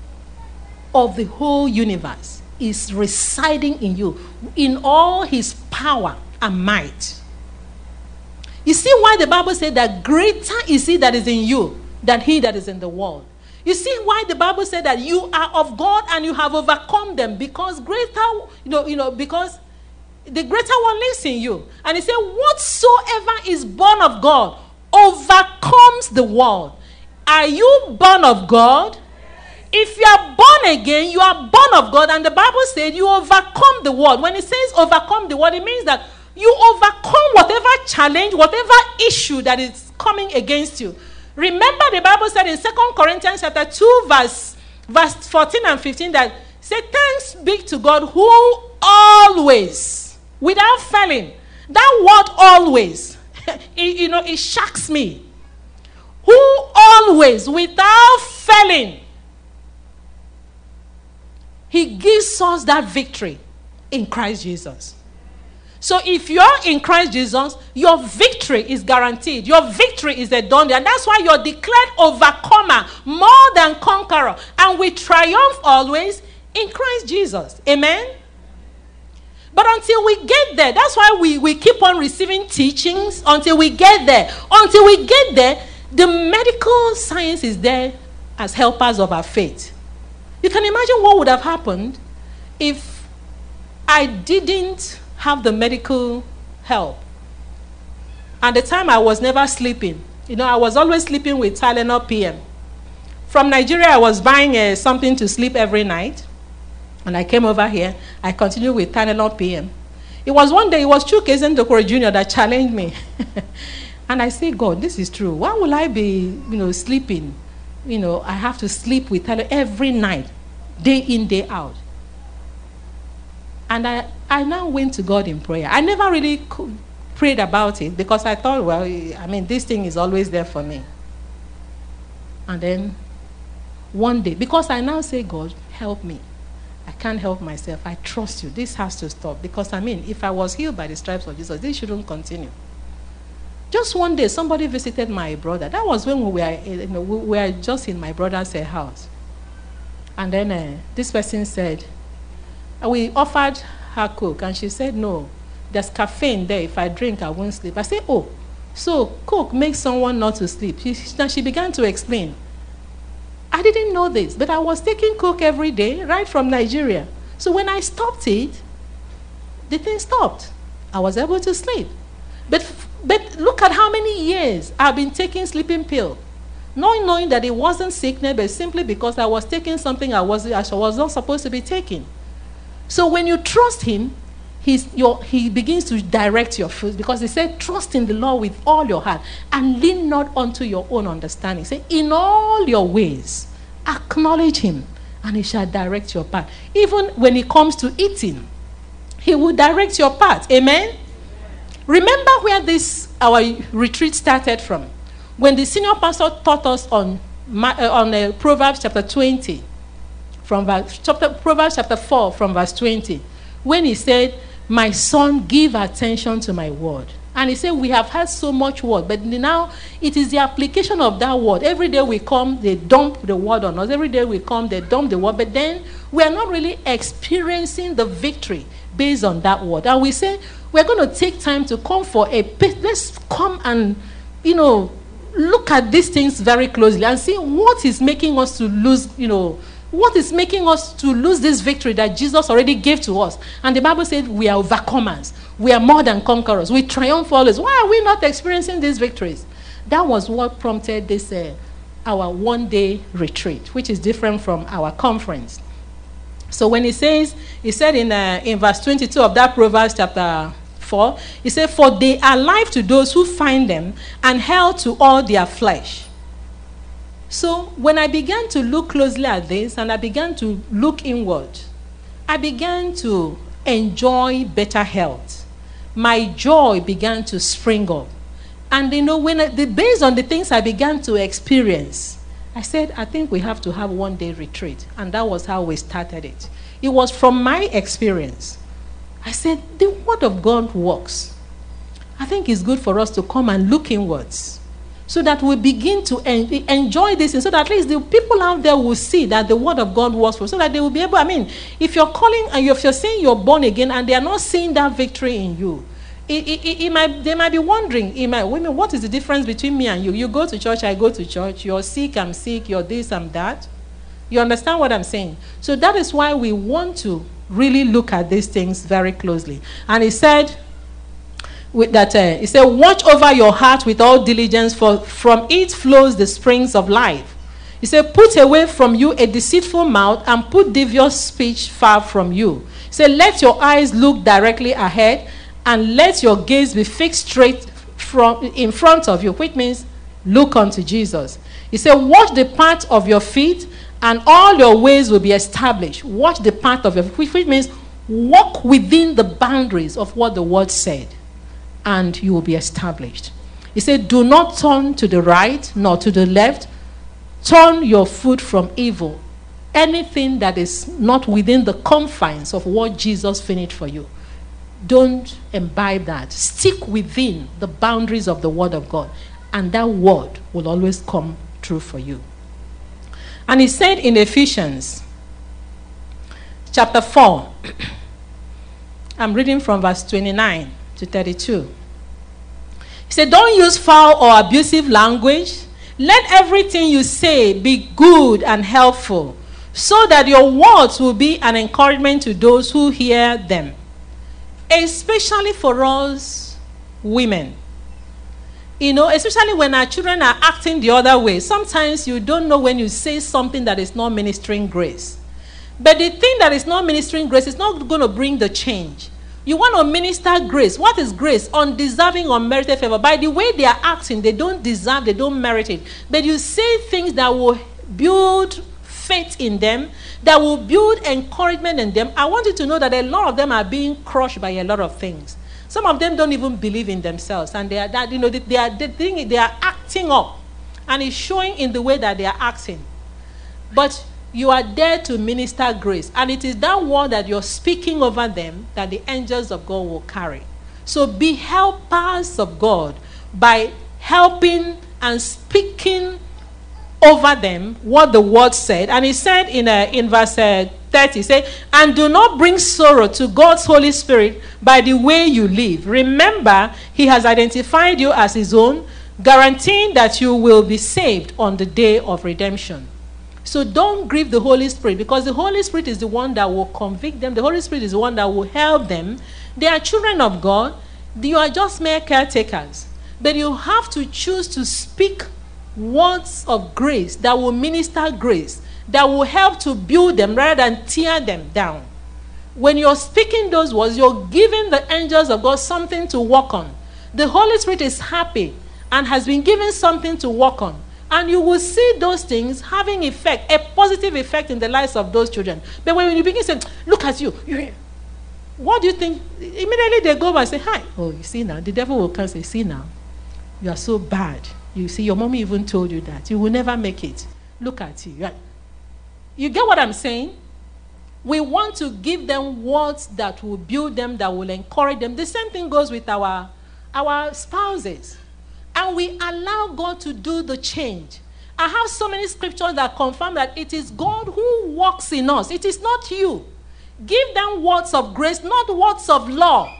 of the whole universe is residing in you in all his power and might. You see why the Bible said that greater is he that is in you than he that is in the world. You see why the Bible said that you are of God and you have overcome them, because because the greater one lives in you. And he said, whatsoever is born of God overcomes the world. Are you born of God? If you are born again, you are born of God, and the Bible said you overcome the world. When it says overcome the world, it means that you overcome whatever challenge, whatever issue that is coming against you. Remember, the Bible said in 2 Corinthians chapter 2, verse 14 and 15, that say, "Thanks be to God who always," without failing. That word "always," it shocks me. Who always, without failing, he gives us that victory in Christ Jesus. So if you're in Christ Jesus, your victory is guaranteed. Your victory is a done deal. And that's why you're declared overcomer, more than conqueror. And we triumph always in Christ Jesus. Amen? But until we get there, that's why we keep on receiving teachings until we get there. Until we get there, the medical science is there as helpers of our faith. You can imagine what would have happened if I didn't have the medical help. At the time, I was never sleeping. I was always sleeping with Tylenol PM. From Nigeria, I was buying something to sleep every night. And I came over here. I continued with Tylenol PM. It was one day, it was Chuka Ezendokoro Jr. that challenged me. And I said, God, this is true. Why will I be, sleeping? I have to sleep with Tylenol every night, day in, day out. And I now went to God in prayer. I never really prayed about it because I thought, this thing is always there for me. And then one day, because I now say, God, help me. I can't help myself. I trust you. This has to stop. Because, if I was healed by the stripes of Jesus, this shouldn't continue. Just one day, somebody visited my brother. That was when we were just in my brother's house. And then this person said, we offered her Coke, and she said, no, there's caffeine there. If I drink, I won't sleep. I said, oh, so Coke makes someone not to sleep. She began to explain. I didn't know this, but I was taking Coke every day, right from Nigeria. So when I stopped it, the thing stopped. I was able to sleep. But look at how many years I've been taking sleeping pill. Not knowing that it wasn't sickness, but simply because I was taking something I was not supposed to be taking. So when you trust him, he begins to direct your foot, because he said, trust in the Lord with all your heart and lean not unto your own understanding. Say, in all your ways, acknowledge him and he shall direct your path. Even when it comes to eating, he will direct your path. Amen? Remember where our retreat started from. When the senior pastor taught us on Proverbs chapter 20, Proverbs chapter 4 from verse 20, when he said, my son, give attention to my word. And he said, we have had so much word, but now it is the application of that word. Every day we come, they dump the word on us. Every day we come, they dump the word. But then we are not really experiencing the victory based on that word. And we say, we're going to take time to come for let's come and, look at these things very closely and see what is making us to lose, what is making us to lose this victory that Jesus already gave to us. And the Bible said we are overcomers. We are more than conquerors. We triumph always. Why are we not experiencing these victories? That was what prompted this, our one-day retreat, which is different from our conference. So when he said in verse 22 of that Proverbs chapter 4, he said, for they are life to those who find them and health to all their flesh. So when I began to look closely at this and I began to look inward, I began to enjoy better health. My joy began to spring up. And based on the things I began to experience, I said, I think we have to have one-day retreat. And that was how we started it. It was from my experience. I said, the word of God works. I think it's good for us to come and look inwards, so that we begin to enjoy this, and so that at least the people out there will see that the word of God works for us, so that they will be able, if you're calling and if you're saying you're born again and they are not seeing that victory in you, they might be wondering, women, what is the difference between me and you? You go to church, I go to church. You're sick, I'm sick. You're this, I'm that. You understand what I'm saying? So that is why we want to really look at these things very closely. And he said, watch over your heart with all diligence, for from it flows the springs of life. He said, put away from you a deceitful mouth and put devious speech far from you. He said, let your eyes look directly ahead and let your gaze be fixed straight in front of you, which means look unto Jesus. He said, watch the path of your feet and all your ways will be established. Watch the path of your feet, which means walk within the boundaries of what the word said, and you will be established. He said, do not turn to the right nor to the left. Turn your foot from evil. Anything that is not within the confines of what Jesus finished for you, don't imbibe that. Stick within the boundaries of the word of God, and that word will always come true for you. And he said in Ephesians chapter 4, I'm reading from verse 29 to 32. He said, don't use foul or abusive language. Let everything you say be good and helpful, so that your words will be an encouragement to those who hear them, especially for us women. You know, especially when our children are acting the other way. Sometimes you don't know when you say something that is not ministering grace. But the thing that is not ministering grace is not going to bring the change. You want to minister grace. What is grace? Undeserving, unmerited favor. By the way they are acting, they don't deserve, they don't merit it. But you say things that will build faith in them, that will build encouragement in them. I want you to know that a lot of them are being crushed by a lot of things. Some of them don't even believe in themselves, and they are that, you know, they are acting up, and it's showing in the way that they are acting. But you are there to minister grace, and it is that word that you're speaking over them that the angels of God will carry. So be helpers of God by helping and speaking over them what the word said. And he said in verse 30, say, and do not bring sorrow to God's Holy Spirit by the way you live. Remember, he has identified you as his own, guaranteeing that you will be saved on the day of redemption. So don't grieve the Holy Spirit, because the Holy Spirit is the one that will convict them. The Holy Spirit is the one that will help them. They are children of God. You are just mere caretakers. But you have to choose to speak words of grace that will minister grace, that will help to build them rather than tear them down. When you're speaking those words, you're giving the angels of God something to work on. The Holy Spirit is happy and has been given something to work on. And you will see those things having effect, a positive effect in the lives of those children. But when you begin saying, look at you, what do you think? Immediately they go and say, hi. Oh, you see now, the devil will come and say, see now, you are so bad. You see, your mommy even told you that. You will never make it. Look at you. You get what I'm saying? We want to give them words that will build them, that will encourage them. The same thing goes with our spouses. And we allow God to do the change. I have so many scriptures that confirm that it is God who works in us. It is not you. Give them words of grace, not words of law.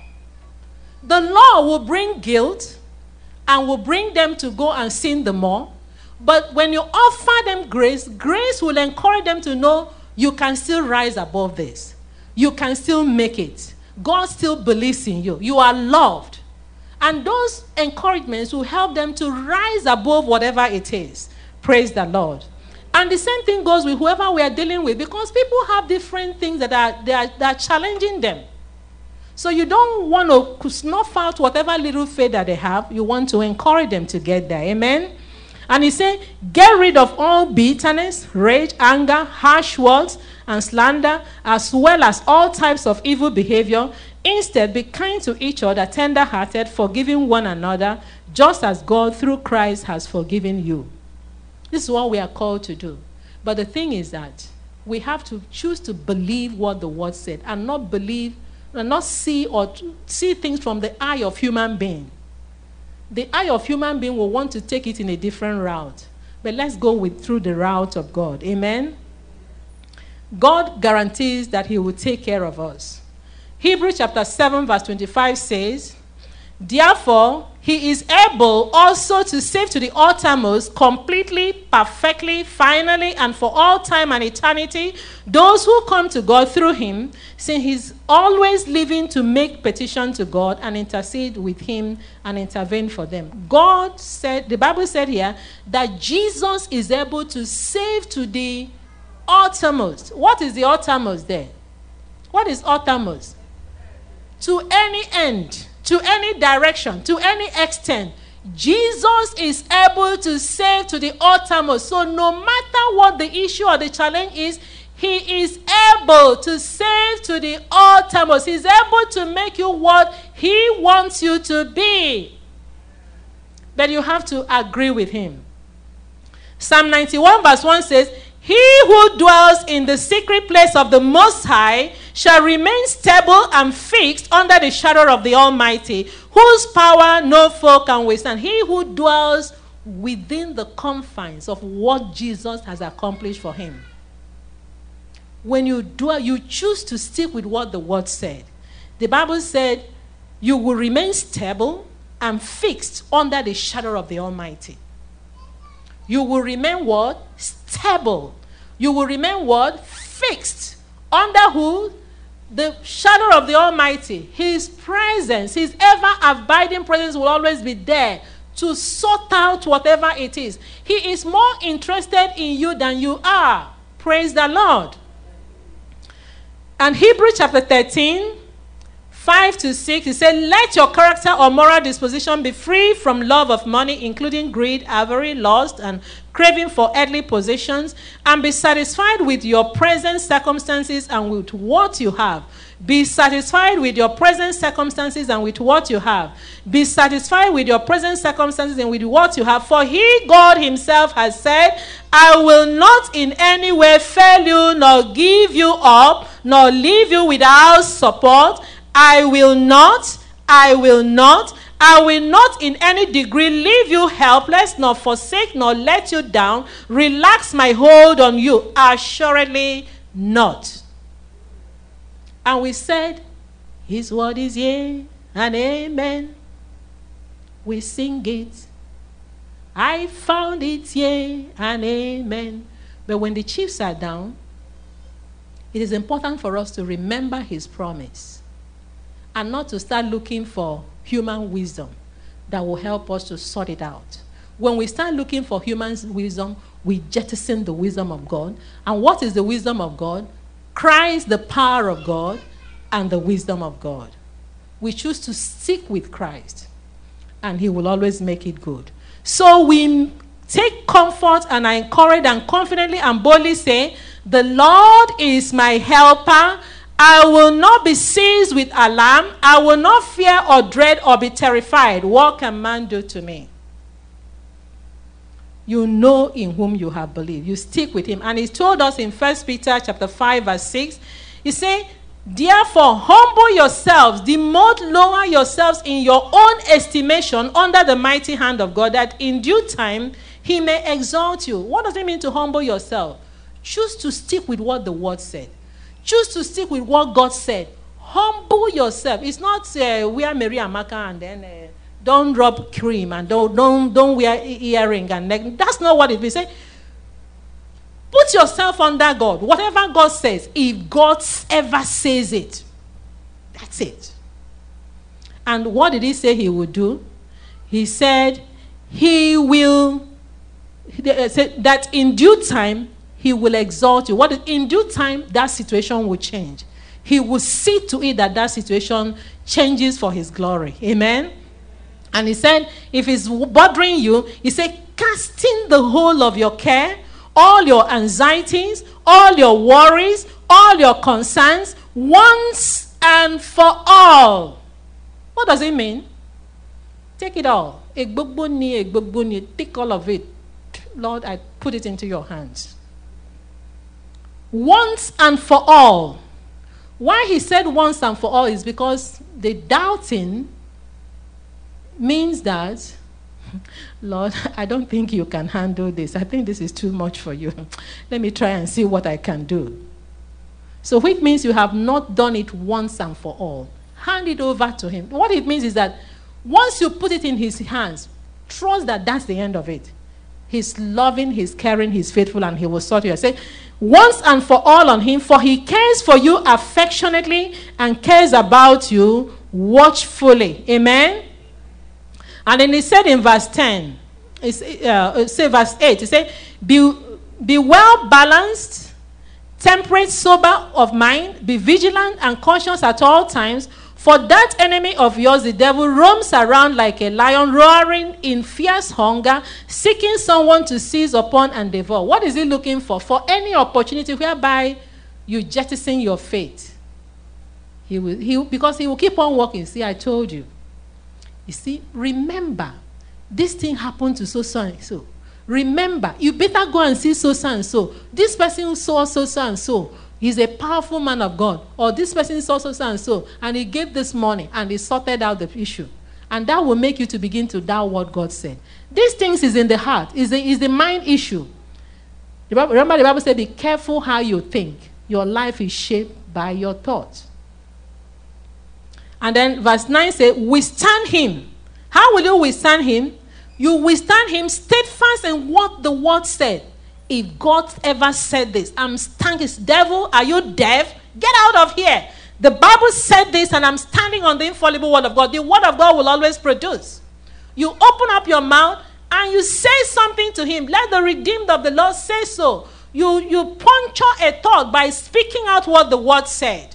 The law will bring guilt and will bring them to go and sin the more. But when you offer them grace, grace will encourage them to know you can still rise above this. You can still make it. God still believes in you. You are loved. And those encouragements will help them to rise above whatever it is. Praise the Lord. And the same thing goes with whoever we are dealing with, because people have different things that are challenging them. So you don't want to snuff out whatever little faith that they have. You want to encourage them to get there. Amen? And he said, get rid of all bitterness, rage, anger, harsh words, and slander, as well as all types of evil behavior. Instead, be kind to each other, tender-hearted, forgiving one another, just as God through Christ has forgiven you. This is what we are called to do. But the thing is that we have to choose to believe what the word said, and not believe, and not see things from the eye of human being. The eye of human being will want to take it in a different route. But let's go through the route of God. Amen? God guarantees that he will take care of us. Hebrews chapter 7 verse 25 says, therefore, he is able also to save to the uttermost, completely, perfectly, finally, and for all time and eternity, those who come to God through him, since he's always living to make petition to God and intercede with him and intervene for them. God said, the Bible said here, that Jesus is able to save to the uttermost. What is the uttermost there? What is uttermost? To any end, to any direction, to any extent, Jesus is able to save to the uttermost. So no matter what the issue or the challenge is, he is able to save to the uttermost. He's able to make you what he wants you to be. But you have to agree with him. Psalm 91 verse 1 says, he who dwells in the secret place of the Most High shall remain stable and fixed under the shadow of the Almighty, whose power no foe can withstand. He who dwells within the confines of what Jesus has accomplished for him. When you dwell, you choose to stick with what the word said. The Bible said you will remain stable and fixed under the shadow of the Almighty. You will remain what? Stable. You will remain what? Fixed. Under who? The shadow of the Almighty. His presence, his ever-abiding presence will always be there to sort out whatever it is. He is more interested in you than you are. Praise the Lord. And Hebrews chapter 13, 5-6, he said, let your character or moral disposition be free from love of money, including greed, avarice, lust, and craving for earthly possessions, and be satisfied with your present circumstances and with what you have. Be satisfied with your present circumstances and with what you have. Be satisfied with your present circumstances and with what you have. For he, God himself, has said, I will not in any way fail you, nor give you up, nor leave you without support. I will not in any degree leave you helpless, nor forsake, nor let you down. Relax my hold on you. Assuredly not. And we said, his word is yea and amen. We sing it. I found it yea and amen. But when the chiefs are down, it is important for us to remember his promise and not to start looking for human wisdom that will help us to sort it out. When we start looking for human wisdom, we jettison the wisdom of God. And what is the wisdom of God? Christ, the power of God, and the wisdom of God. We choose to stick with Christ, and he will always make it good. So we take comfort, and I encourage and confidently and boldly say, the Lord is my helper. I will not be seized with alarm. I will not fear or dread or be terrified. What can man do to me? You know in whom you have believed. You stick with him. And he told us in 1 Peter chapter 5, verse 6, he said, therefore, humble yourselves, demote, lower yourselves in your own estimation under the mighty hand of God, that in due time he may exalt you. What does it mean to humble yourself? Choose to stick with what the word said. Choose to stick with what God said. Humble yourself. It's not wear Mary Amaka and then don't rub cream and don't wear earring and neck. That's not what it means. Say, put yourself under God. Whatever God says, if God ever says it, that's it. And what did he say he would do? He said he will, that in due time, he will exalt you. In due time, that situation will change. He will see to it that situation changes for his glory. Amen? And he said, if it's bothering you, he said, casting the whole of your care, all your anxieties, all your worries, all your concerns, once and for all. What does it mean? Take it all. Take all of it. Lord, I put it into your hands. Once and for all. Why he said once and for all is because the doubting means that, Lord, I don't think you can handle this. I think this is too much for you. Let me try and see what I can do. So which means you have not done it once and for all. Hand it over to him. What it means is that once you put it in his hands, trust that that's the end of it. He's loving, he's caring, he's faithful, and he will sort you. I say, once and for all on him, for he cares for you affectionately and cares about you watchfully. Amen? And then he said in verse 10, verse 8, he said, be well balanced, temperate, sober of mind, be vigilant and cautious at all times, for that enemy of yours, the devil, roams around like a lion, roaring in fierce hunger, seeking someone to seize upon and devour. What is he looking for? For any opportunity whereby you jettison your faith. Because he will keep on working. See, I told you. You see, remember, this thing happened to so and so. Remember, you better go and see so and so. This person who saw so and so, he's a powerful man of God. Or this person saw so and so, and he gave this money, and he sorted out the issue. And that will make you to begin to doubt what God said. These things is in the heart, is the mind issue. Remember the Bible said, be careful how you think. Your life is shaped by your thoughts. And then verse 9 says, withstand him. How will you withstand him? You withstand him steadfast in what the word said. if God ever said this, I'm standing, devil, are you deaf? Get out of here. The Bible said this, and I'm standing on the infallible word of God. The word of God will always produce. You open up your mouth and you say something to him. Let the redeemed of the Lord say so. You puncture a thought by speaking out what the word said.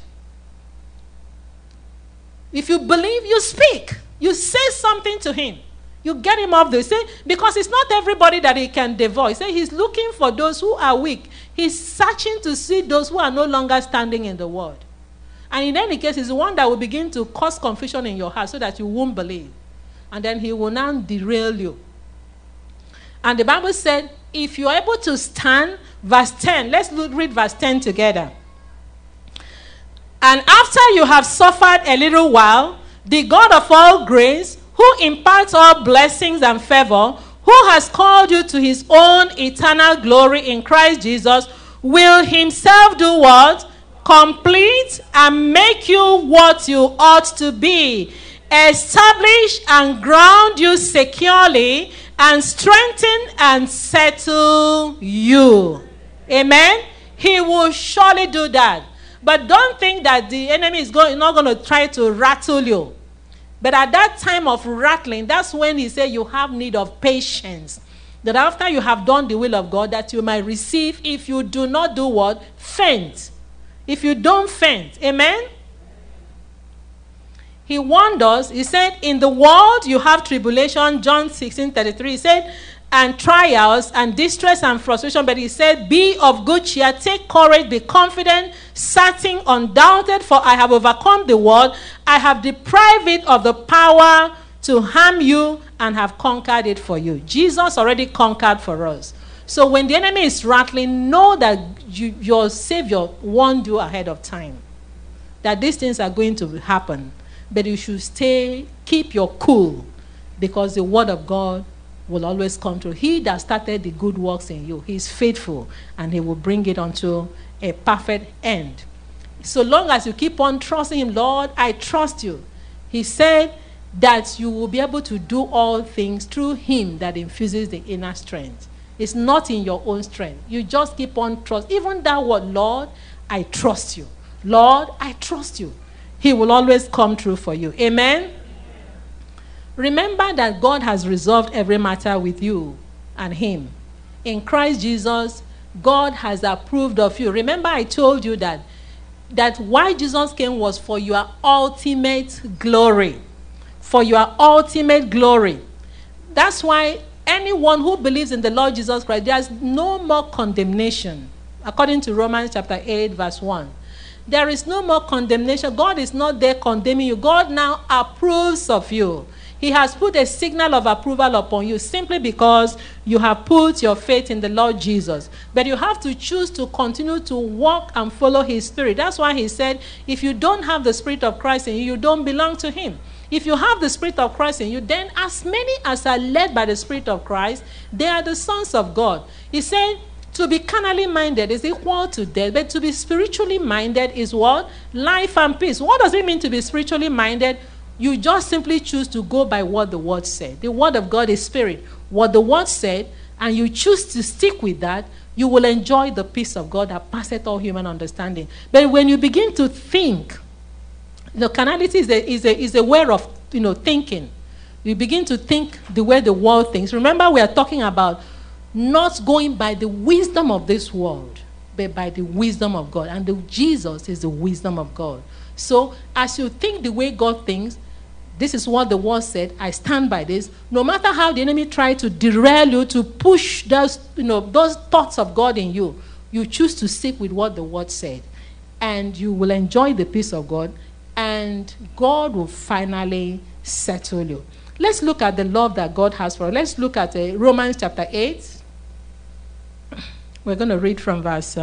If you believe, you speak. You say something to him. You get him off the say, because it's not everybody that he can devour. He said he's looking for those who are weak. He's searching to see those who are no longer standing in the word. And in any case, he's the one that will begin to cause confusion in your heart so that you won't believe. And then he will now derail you. And the Bible said, if you're able to stand, verse 10, let's read verse 10 together. And after you have suffered a little while, the God of all grace, who imparts all blessings and favor, who has called you to his own eternal glory in Christ Jesus, will himself do what? Complete and make you what you ought to be. Establish and ground you securely, and strengthen and settle you. Amen? He will surely do that. But don't think that the enemy is not going to try to rattle you. But at that time of rattling, that's when he said you have need of patience. That after you have done the will of God, that you might receive, if you do not do what? Faint. If you don't faint. Amen? He warned us. He said, in the world you have tribulation. John 16:33. He said, and trials and distress and frustration. But he said, be of good cheer, take courage, be confident, certain, undoubted, for I have overcome the world. I have deprived it of the power to harm you and have conquered it for you. Jesus already conquered for us. So when the enemy is rattling, know that your Savior warned you ahead of time that these things are going to happen. But you should keep your cool, because the word of God will always come true. He that started the good works in you, he is faithful, and he will bring it unto a perfect end. So long as you keep on trusting him, Lord, I trust you. He said that you will be able to do all things through him that infuses the inner strength. It's not in your own strength. You just keep on trusting. Even that word, Lord, I trust you. Lord, I trust you. He will always come true for you. Amen? Remember that God has resolved every matter with you and him. In Christ Jesus, God has approved of you. Remember I told you that why Jesus came was for your ultimate glory. For your ultimate glory. That's why anyone who believes in the Lord Jesus Christ, there's no more condemnation. According to Romans chapter 8, verse 1. There is no more condemnation. God is not there condemning you. God now approves of you. He has put a signal of approval upon you simply because you have put your faith in the Lord Jesus. But you have to choose to continue to walk and follow his spirit. That's why he said, if you don't have the spirit of Christ in you, you don't belong to him. If you have the spirit of Christ in you, then as many as are led by the spirit of Christ, they are the sons of God. He said, to be carnally minded is equal to death, but to be spiritually minded is what? Life and peace. What does it mean to be spiritually minded? You just simply choose to go by what the word said. The word of God is spirit. What the word said, and you choose to stick with that, you will enjoy the peace of God that passeth all human understanding. But when you begin to think, carnality is a way of thinking. You begin to think the way the world thinks. Remember, we are talking about not going by the wisdom of this world, but by the wisdom of God. And Jesus is the wisdom of God. So as you think the way God thinks, this is what the word said, I stand by this. No matter how the enemy tries to derail you, to push those thoughts of God in you, you choose to stick with what the word said. And you will enjoy the peace of God, and God will finally settle you. Let's look at the love that God has for us. Let's look at Romans chapter 8. We're going to read from verse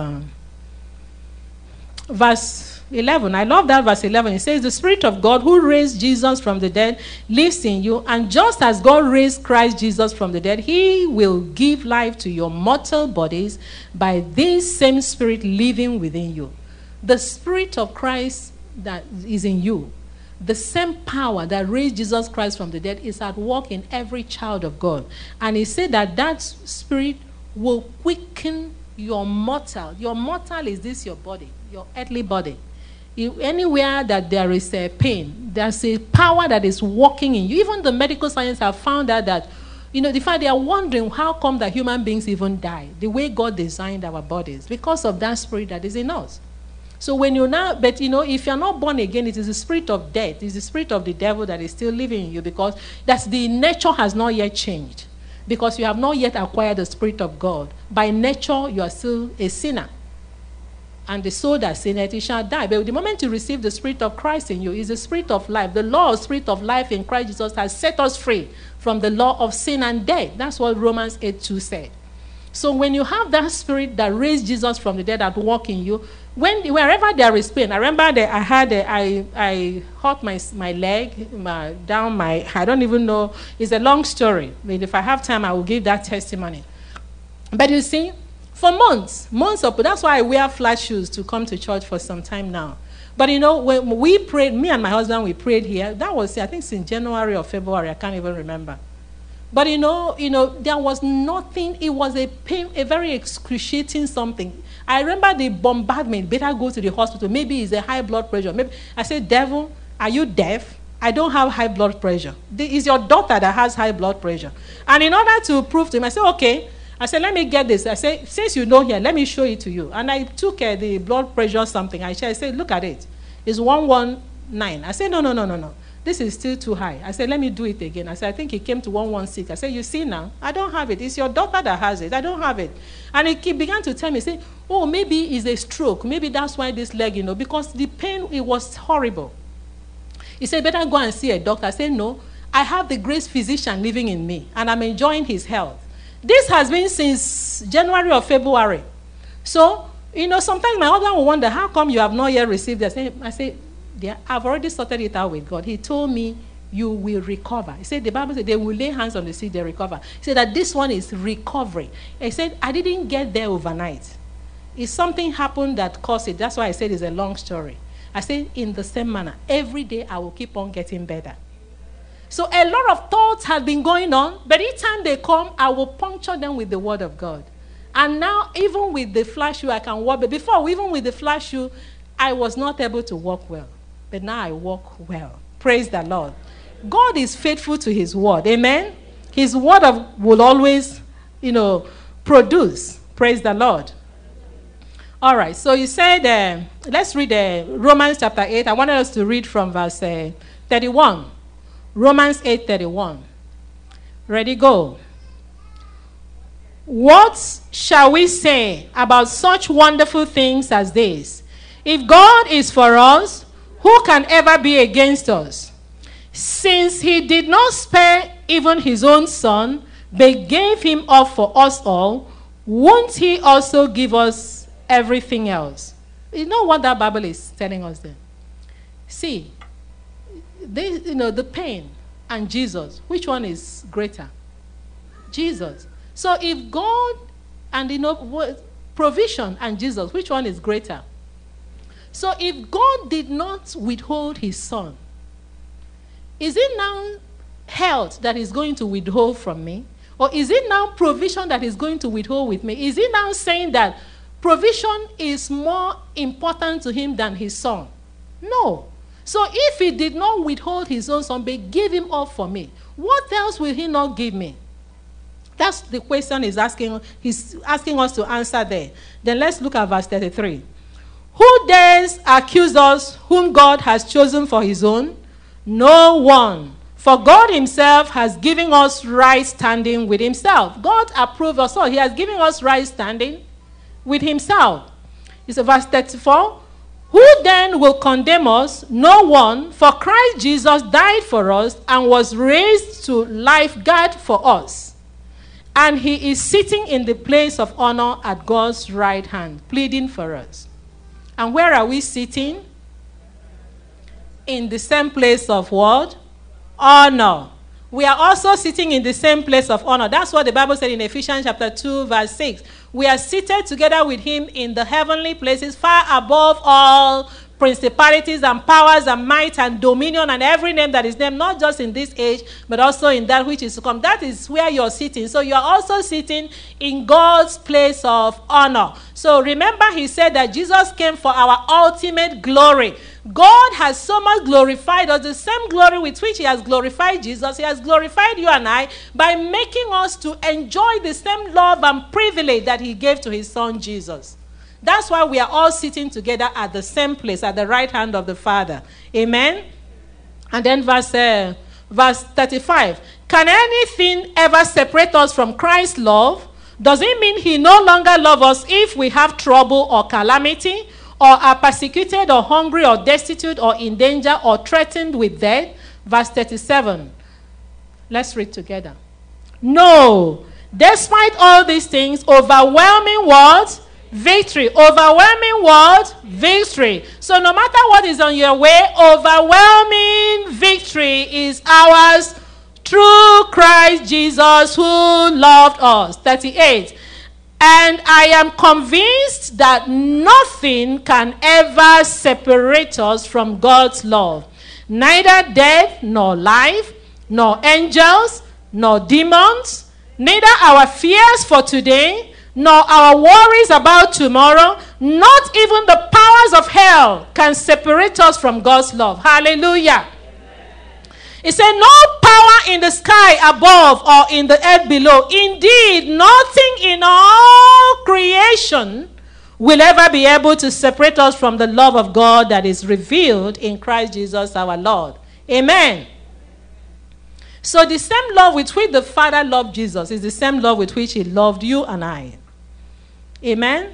11. I love that verse 11. It says, the Spirit of God who raised Jesus from the dead lives in you, and just as God raised Christ Jesus from the dead, he will give life to your mortal bodies by this same Spirit living within you. The Spirit of Christ that is in you, the same power that raised Jesus Christ from the dead, is at work in every child of God. And he said that Spirit will quicken your mortal. Your mortal is this your body, your earthly body. Anywhere that there is a pain, there's a power that is working in you. Even the medical science have found out that, the fact they are wondering how come that human beings even die, the way God designed our bodies, because of that spirit that is in us. So when you're now, but if you're not born again, it is the spirit of death, it's the spirit of the devil that is still living in you, because that's the nature has not yet changed. Because you have not yet acquired the spirit of God. By nature, you are still a sinner. And the soul that sinneth, it shall die. But the moment you receive the spirit of Christ in you, is the spirit of life. The law of spirit of life in Christ Jesus has set us free from the law of sin and death. That's what Romans 8:2 said. So when you have that spirit that raised Jesus from the dead at work in you, wherever there is pain, I remember that I hurt my leg, I don't even know, it's a long story. But if I have time, I will give that testimony. But you see, for months that's why I wear flat shoes to come to church for some time now. But when we prayed, me and my husband, we prayed here. That was, I think, in January or February, I can't even remember. But there was nothing. It was a pain, a very excruciating something. I remember the bombardment. Better go to the hospital. Maybe it's a high blood pressure. Maybe I said, devil, are you deaf? I don't have high blood pressure. It's your daughter that has high blood pressure. And in order to prove to him, I said, okay. I said, let me get this. I said, since you know here, let me show it to you. And I took the blood pressure something. I said, look at it. It's 119. I said, no. This is still too high. I said, let me do it again. I said, I think it came to 116. I said, you see now, I don't have it. It's your daughter that has it. I don't have it. And he began to tell me, say, oh, maybe it's a stroke. Maybe that's why this leg, because the pain, it was horrible. He said, better go and see a doctor. I said, no, I have the great physician living in me, and I'm enjoying his health. This has been since January or February. So, sometimes my husband will wonder, how come you have not yet received this? I say, I've already sorted it out with God. He told me, you will recover. He said, the Bible said, they will lay hands on the sick, they recover. He said that this one is recovery. He said, I didn't get there overnight. If something happened that caused it, that's why I said it's a long story. I said, in the same manner, every day I will keep on getting better. So a lot of thoughts have been going on, but each time they come, I will puncture them with the word of God. And now, even with the flat shoe, I can walk. But before, even with the flat shoe, I was not able to walk well. But now I walk well. Praise the Lord. God is faithful to his word. Amen? His word will always, produce. Praise the Lord. All right. So you said, let's read Romans chapter 8. I wanted us to read from verse 31. Romans 8:31. Ready, go. What shall we say about such wonderful things as this? If God is for us, who can ever be against us? Since he did not spare even his own son, but gave him up for us all, won't he also give us everything else? You know what that Bible is telling us there? See, the pain and Jesus, which one is greater? Jesus. So if God and provision and Jesus, which one is greater? So if God did not withhold his son, is it now health that is going to withhold from me? Or is it now provision that is going to withhold with me? Is it now saying that provision is more important to him than his son? No. So if he did not withhold his own son, but gave him up for me, what else will he not give me? That's the question he's asking us to answer there. Then let's look at verse 33. Who dares accuse us whom God has chosen for his own? No one. For God himself has given us right standing with himself. God approved us all. He has given us right standing with himself. It's verse 34. Who then will condemn us? No one. For Christ Jesus died for us and was raised to lifeguard for us. And he is sitting in the place of honor at God's right hand, pleading for us. And where are we sitting? In the same place of what? Honor. We are also sitting in the same place of honor. That's what the Bible said in Ephesians chapter 2, verse 6. We are seated together with him in the heavenly places, far above all principalities and powers and might and dominion and every name that is named, not just in this age, but also in that which is to come. That is where you're sitting. So you're also sitting in God's place of honor. So remember, he said that Jesus came for our ultimate glory. God has so much glorified us, the same glory with which he has glorified Jesus. He has glorified you and I by making us to enjoy the same love and privilege that he gave to his son Jesus. That's why we are all sitting together at the same place, at the right hand of the Father. Amen? And then verse 35. Can anything ever separate us from Christ's love? Does it mean he no longer loves us if we have trouble or calamity, or are persecuted or hungry or destitute or in danger or threatened with death? Verse 37. Let's read together. No. Despite all these things, overwhelming what? Victory. Overwhelming what? Victory. So no matter what is on your way, overwhelming victory is ours through Christ Jesus who loved us. 38. And I am convinced that nothing can ever separate us from God's love. Neither death, nor life, nor angels, nor demons, neither our fears for today, nor our worries about tomorrow, not even the powers of hell can separate us from God's love. Hallelujah. It said, no power in the sky above or in the earth below. Indeed, nothing in all creation will ever be able to separate us from the love of God that is revealed in Christ Jesus our Lord. Amen. So the same love with which the Father loved Jesus is the same love with which he loved you and I. Amen.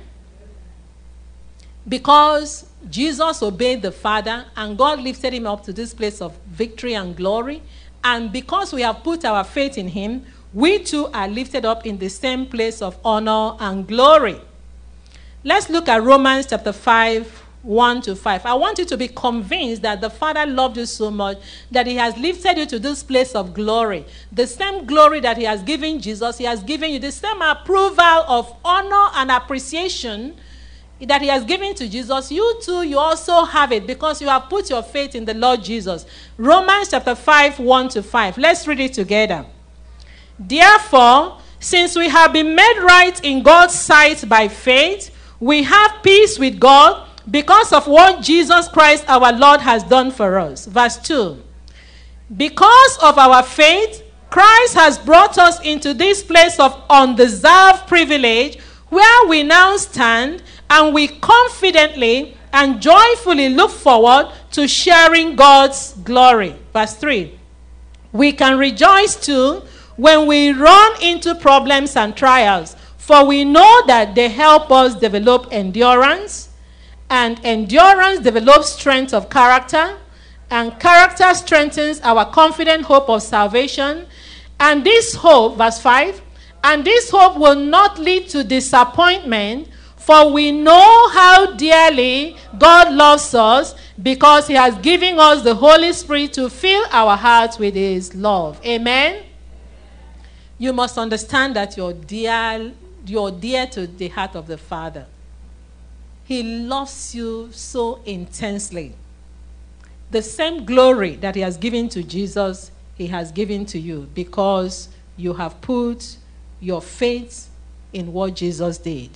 Because Jesus obeyed the Father and God lifted him up to this place of victory and glory. And because we have put our faith in him, we too are lifted up in the same place of honor and glory. Let's look at Romans chapter 5, 1-5. I want you to be convinced that the Father loved you so much that he has lifted you to this place of glory. The same glory that he has given Jesus, he has given you the same approval of honor and appreciation that he has given to Jesus. You too, you also have it because you have put your faith in the Lord Jesus. Romans chapter 5, 1-5. Let's read it together. Therefore, since we have been made right in God's sight by faith, we have peace with God because of what Jesus Christ our Lord has done for us. Verse 2. Because of our faith, Christ has brought us into this place of undeserved privilege where we now stand, and we confidently and joyfully look forward to sharing God's glory. Verse 3. We can rejoice too when we run into problems and trials, for we know that they help us develop endurance, and endurance develops strength of character, and character strengthens our confident hope of salvation. And this hope, verse 5, and this hope will not lead to disappointment, for we know how dearly God loves us because he has given us the Holy Spirit to fill our hearts with his love. Amen? You must understand that you're dear to the heart of the Father. He loves you so intensely. The same glory that he has given to Jesus, he has given to you because you have put your faith in what Jesus did.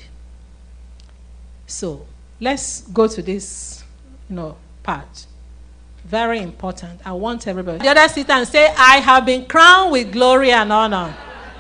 So, let's go to this, part. Very important. I want everybody. The other sit and say, I have been crowned with glory and honor.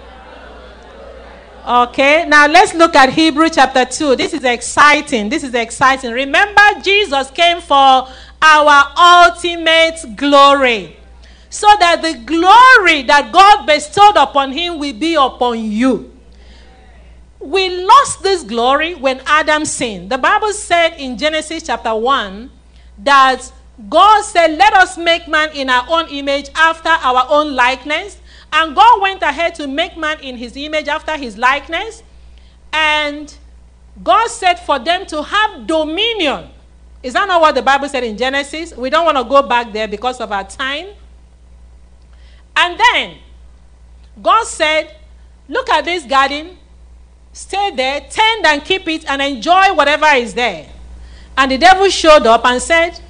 Okay, now let's look at Hebrews chapter 2. This is exciting. Remember, Jesus came for our ultimate glory, so that the glory that God bestowed upon him will be upon you. We lost this glory when Adam sinned. The Bible said in Genesis chapter 1 that God said, let us make man in our own image after our own likeness. And God went ahead to make man in his image after his likeness. And God said for them to have dominion. Is that not what the Bible said in Genesis? We don't want to go back there because of our time. And then God said, look at this garden. Stay there, tend and keep it, and enjoy whatever is there. And the devil showed up and said,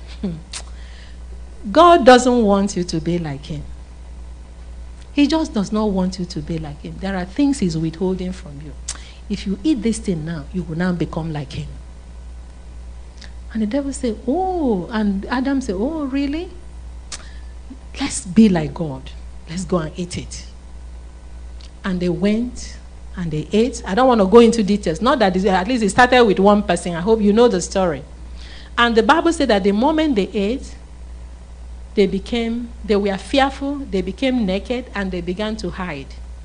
God doesn't want you to be like him. He just does not want you to be like him. There are things he's withholding from you. If you eat this thing now, you will now become like him. And the devil said, oh, and Adam said, oh, really? Let's be like God. Let's go and eat it. And they went and they ate. I don't want to go into details. Not that at least it started with one person. I hope you know the story. And the Bible said that the moment they ate, they were fearful, they became naked, and they began to hide.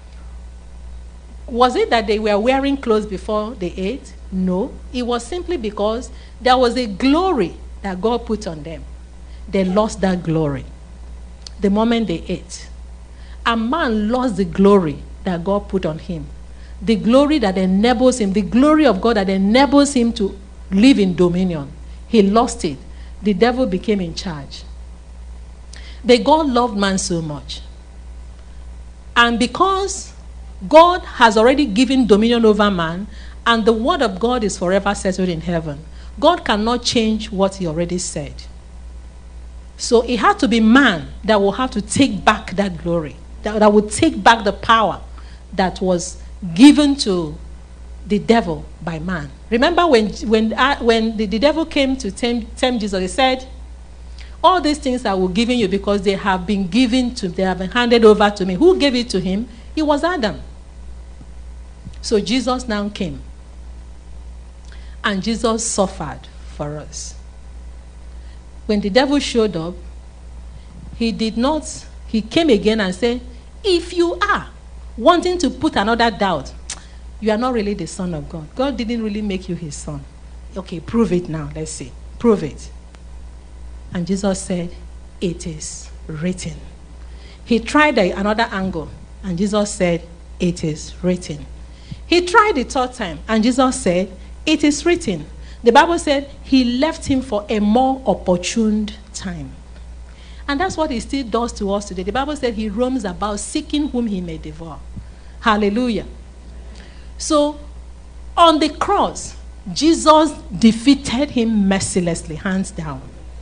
Was it that they were wearing clothes before they ate? No. It was simply because there was a glory that God put on them. They lost that glory the moment they ate. A man lost the glory that God put on him. The glory that enables him, the glory of God that enables him to live in dominion. He lost it. The devil became in charge. But God loved man so much. And because God has already given dominion over man, and the word of God is forever settled in heaven, God cannot change what he already said. So it had to be man that will have to take back that glory, that will take back the power that was given to the devil by man. Remember when the devil came to tempt Jesus, he said, all these things I will give you because they have been handed over to me. Who gave it to him? It was Adam. So Jesus now came. And Jesus suffered for us. When the devil showed up, he came again and said, if you are wanting to put another doubt, you are not really the son of God. God didn't really make you his son. Okay, prove it now. Let's see. Prove it. And Jesus said, it is written. He tried another angle, and Jesus said, it is written. He tried the third time, and Jesus said, it is written. The Bible said he left him for a more opportune time. And that's what he still does to us today. The Bible said he roams about seeking whom he may devour. Hallelujah. So, on the cross, Jesus defeated him mercilessly, hands down.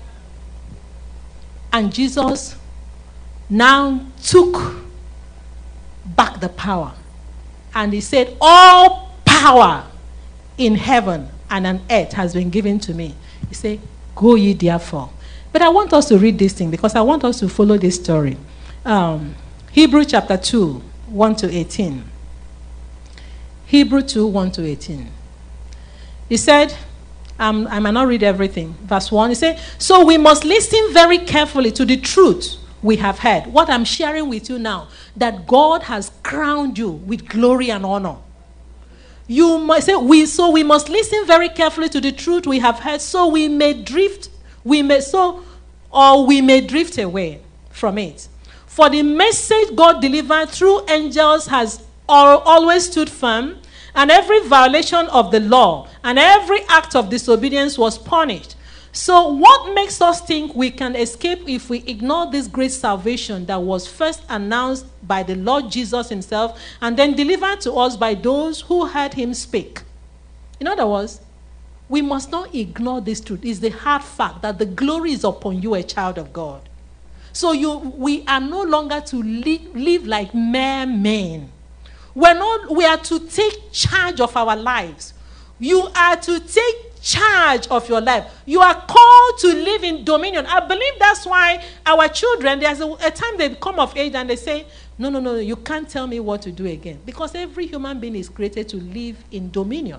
And Jesus now took back the power. And he said, all power in heaven and on earth has been given to me. He said, go ye therefore. But I want us to read this thing because I want us to follow this story. Hebrews chapter 2, 1 to 18. Hebrews 2, 1 to 18. He said, I might not read everything. Verse 1, he said, so we must listen very carefully to the truth we have heard. What I'm sharing with you now, that God has crowned you with glory and honor. You must say, we must listen very carefully to the truth we have heard, so we may drift away from it. For the message God delivered through angels has always stood firm, and every violation of the law and every act of disobedience was punished. So what makes us think we can escape if we ignore this great salvation that was first announced by the Lord Jesus himself and then delivered to us by those who heard him speak? In other words, we must not ignore this truth. It's the hard fact that the glory is upon you, a child of God. So we are no longer to live like mere men. We are to take charge of our lives. You are to take charge of your life. You are called to live in dominion. I believe that's why our children, there's a time they come of age and they say, no, you can't tell me what to do again. Because every human being is created to live in dominion.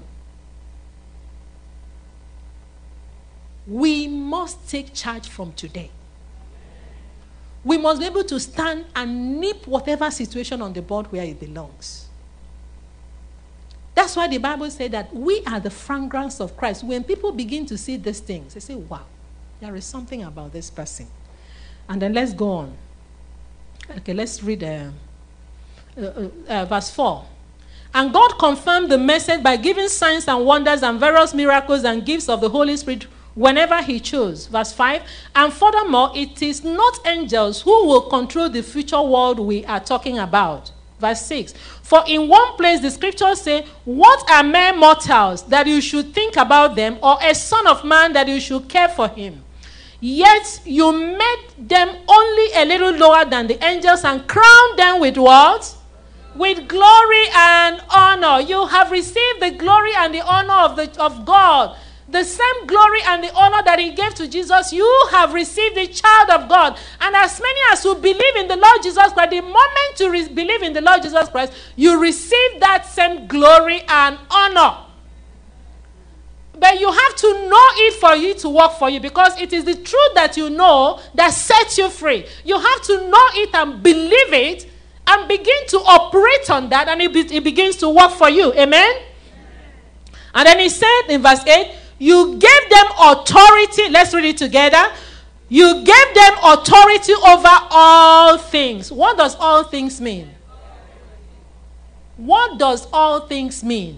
We must take charge from today. We must be able to stand and nip whatever situation on the board where it belongs. That's why the Bible said that we are the fragrance of Christ. When people begin to see these things, they say, wow, there is something about this person. And then let's go on. Okay, let's read verse 4. And God confirmed the message by giving signs and wonders and various miracles and gifts of the Holy Spirit whenever he chose. Verse 5. And furthermore, it is not angels who will control the future world we are talking about. Verse 6. For in one place the scriptures say, what are mere mortals that you should think about them, or a son of man that you should care for him? Yet you made them only a little lower than the angels and crowned them with what? With glory and honor. You have received the glory and the honor of God. The same glory and the honor that he gave to Jesus, you have received the child of God. And as many as who believe in the Lord Jesus Christ, the moment you believe in the Lord Jesus Christ, you receive that same glory and honor. But you have to know it for you to work for you, because it is the truth that you know that sets you free. You have to know it and believe it and begin to operate on that, and it begins to work for you. Amen? And then he said in verse 8, you gave them authority. Let's read it together. You gave them authority over all things. What does all things mean? What does all things mean?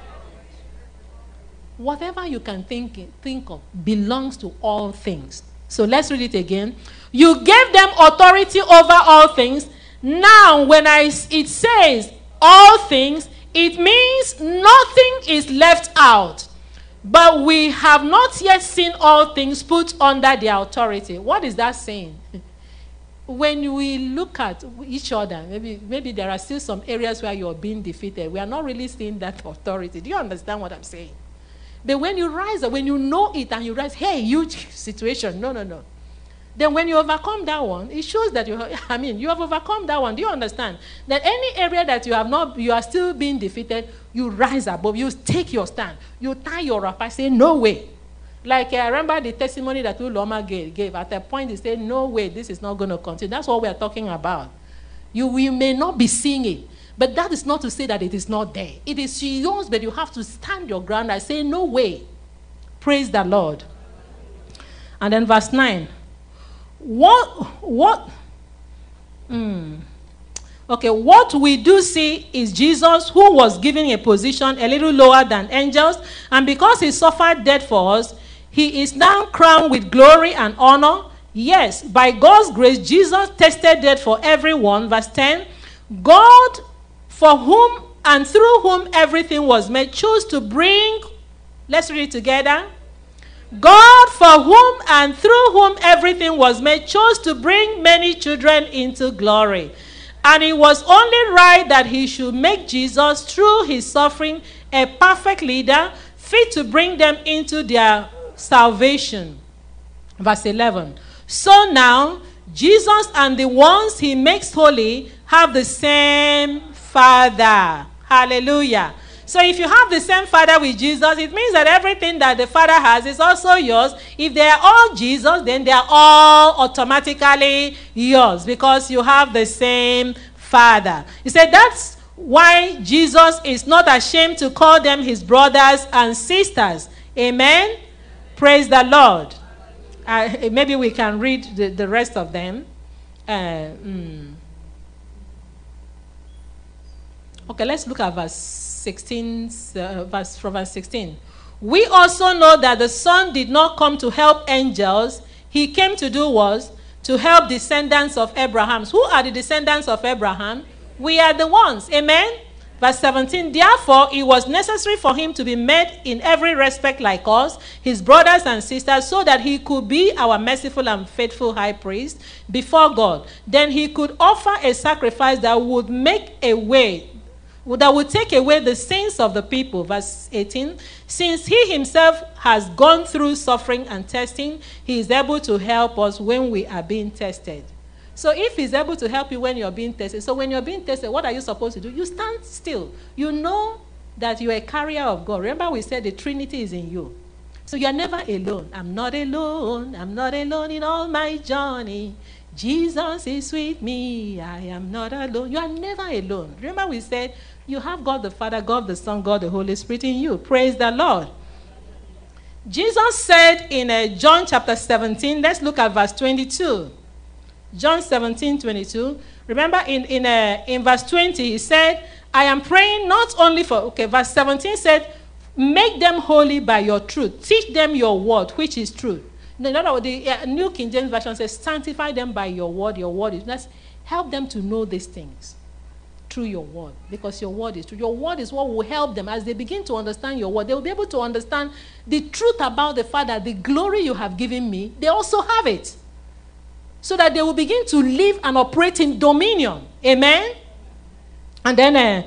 Whatever you can think of belongs to all things. So let's read it again. You gave them authority over all things. Now, when it says all things, it means nothing is left out. But we have not yet seen all things put under their authority. What is that saying? When we look at each other, maybe there are still some areas where you're being defeated. We are not really seeing that authority. Do you understand what I'm saying? But when you rise up, when you know it and you rise, hey, huge situation. No. Then when you overcome that one, it shows that you have overcome that one. Do you understand? That any area that you are still being defeated, you rise above, you take your stand, you tie your wrapper, say, no way. Like I remember the testimony that Uloma gave. At a point, he said, no way, this is not going to continue. That's what we are talking about. We may not be seeing it, but that is not to say that it is not there. It is yours, but you have to stand your ground and say, no way. Praise the Lord. And then verse 9. What we do see is Jesus, who was given a position a little lower than angels, and because he suffered death for us, he is now crowned with glory and honor. Yes, by God's grace, Jesus tasted death for everyone. Verse 10, God, for whom and through whom everything was made, chose to bring, let's read it together. God, for whom and through whom everything was made, chose to bring many children into glory. And it was only right that he should make Jesus, through his suffering, a perfect leader, fit to bring them into their salvation. Verse 11. So now, Jesus and the ones he makes holy have the same Father. Hallelujah. So if you have the same Father with Jesus, it means that everything that the Father has is also yours. If they are all Jesus, then they are all automatically yours, because you have the same Father. He said that's why Jesus is not ashamed to call them his brothers and sisters. Amen? Praise the Lord. Maybe we can read the rest of them. Okay, let's look at verse 16, from verse 16. We also know that the Son did not come to help angels. He came to do was to help descendants of Abraham. Who are the descendants of Abraham? We are the ones. Amen? Verse 17, therefore, it was necessary for him to be made in every respect like us, his brothers and sisters, so that he could be our merciful and faithful high priest before God. Then he could offer a sacrifice that would take away the sins of the people. Verse 18, since he himself has gone through suffering and testing, he is able to help us when we are being tested. So if he's able to help you when you're being tested, so when you're being tested, what are you supposed to do? You stand still. You know that you're a carrier of God. Remember we said the Trinity is in you. So you're never alone. I'm not alone. I'm not alone in all my journey. Jesus is with me. I am not alone. You are never alone. Remember we said you have God the Father, God the Son, God the Holy Spirit in you. Praise the Lord. Jesus said in John chapter 17, let's look at verse 22. John 17, 22. Remember in verse 20, he said, I am praying not only for, verse 17 said, make them holy by your truth. Teach them your word, which is truth. In other words, the New King James Version says, sanctify them by your word is, let's help them to know these things. through your word, because your word is true. Your word is what will help them as they begin to understand your word. They will be able to understand the truth about the Father, the glory you have given me. They also have it, so that they will begin to live and operate in dominion. Amen. And then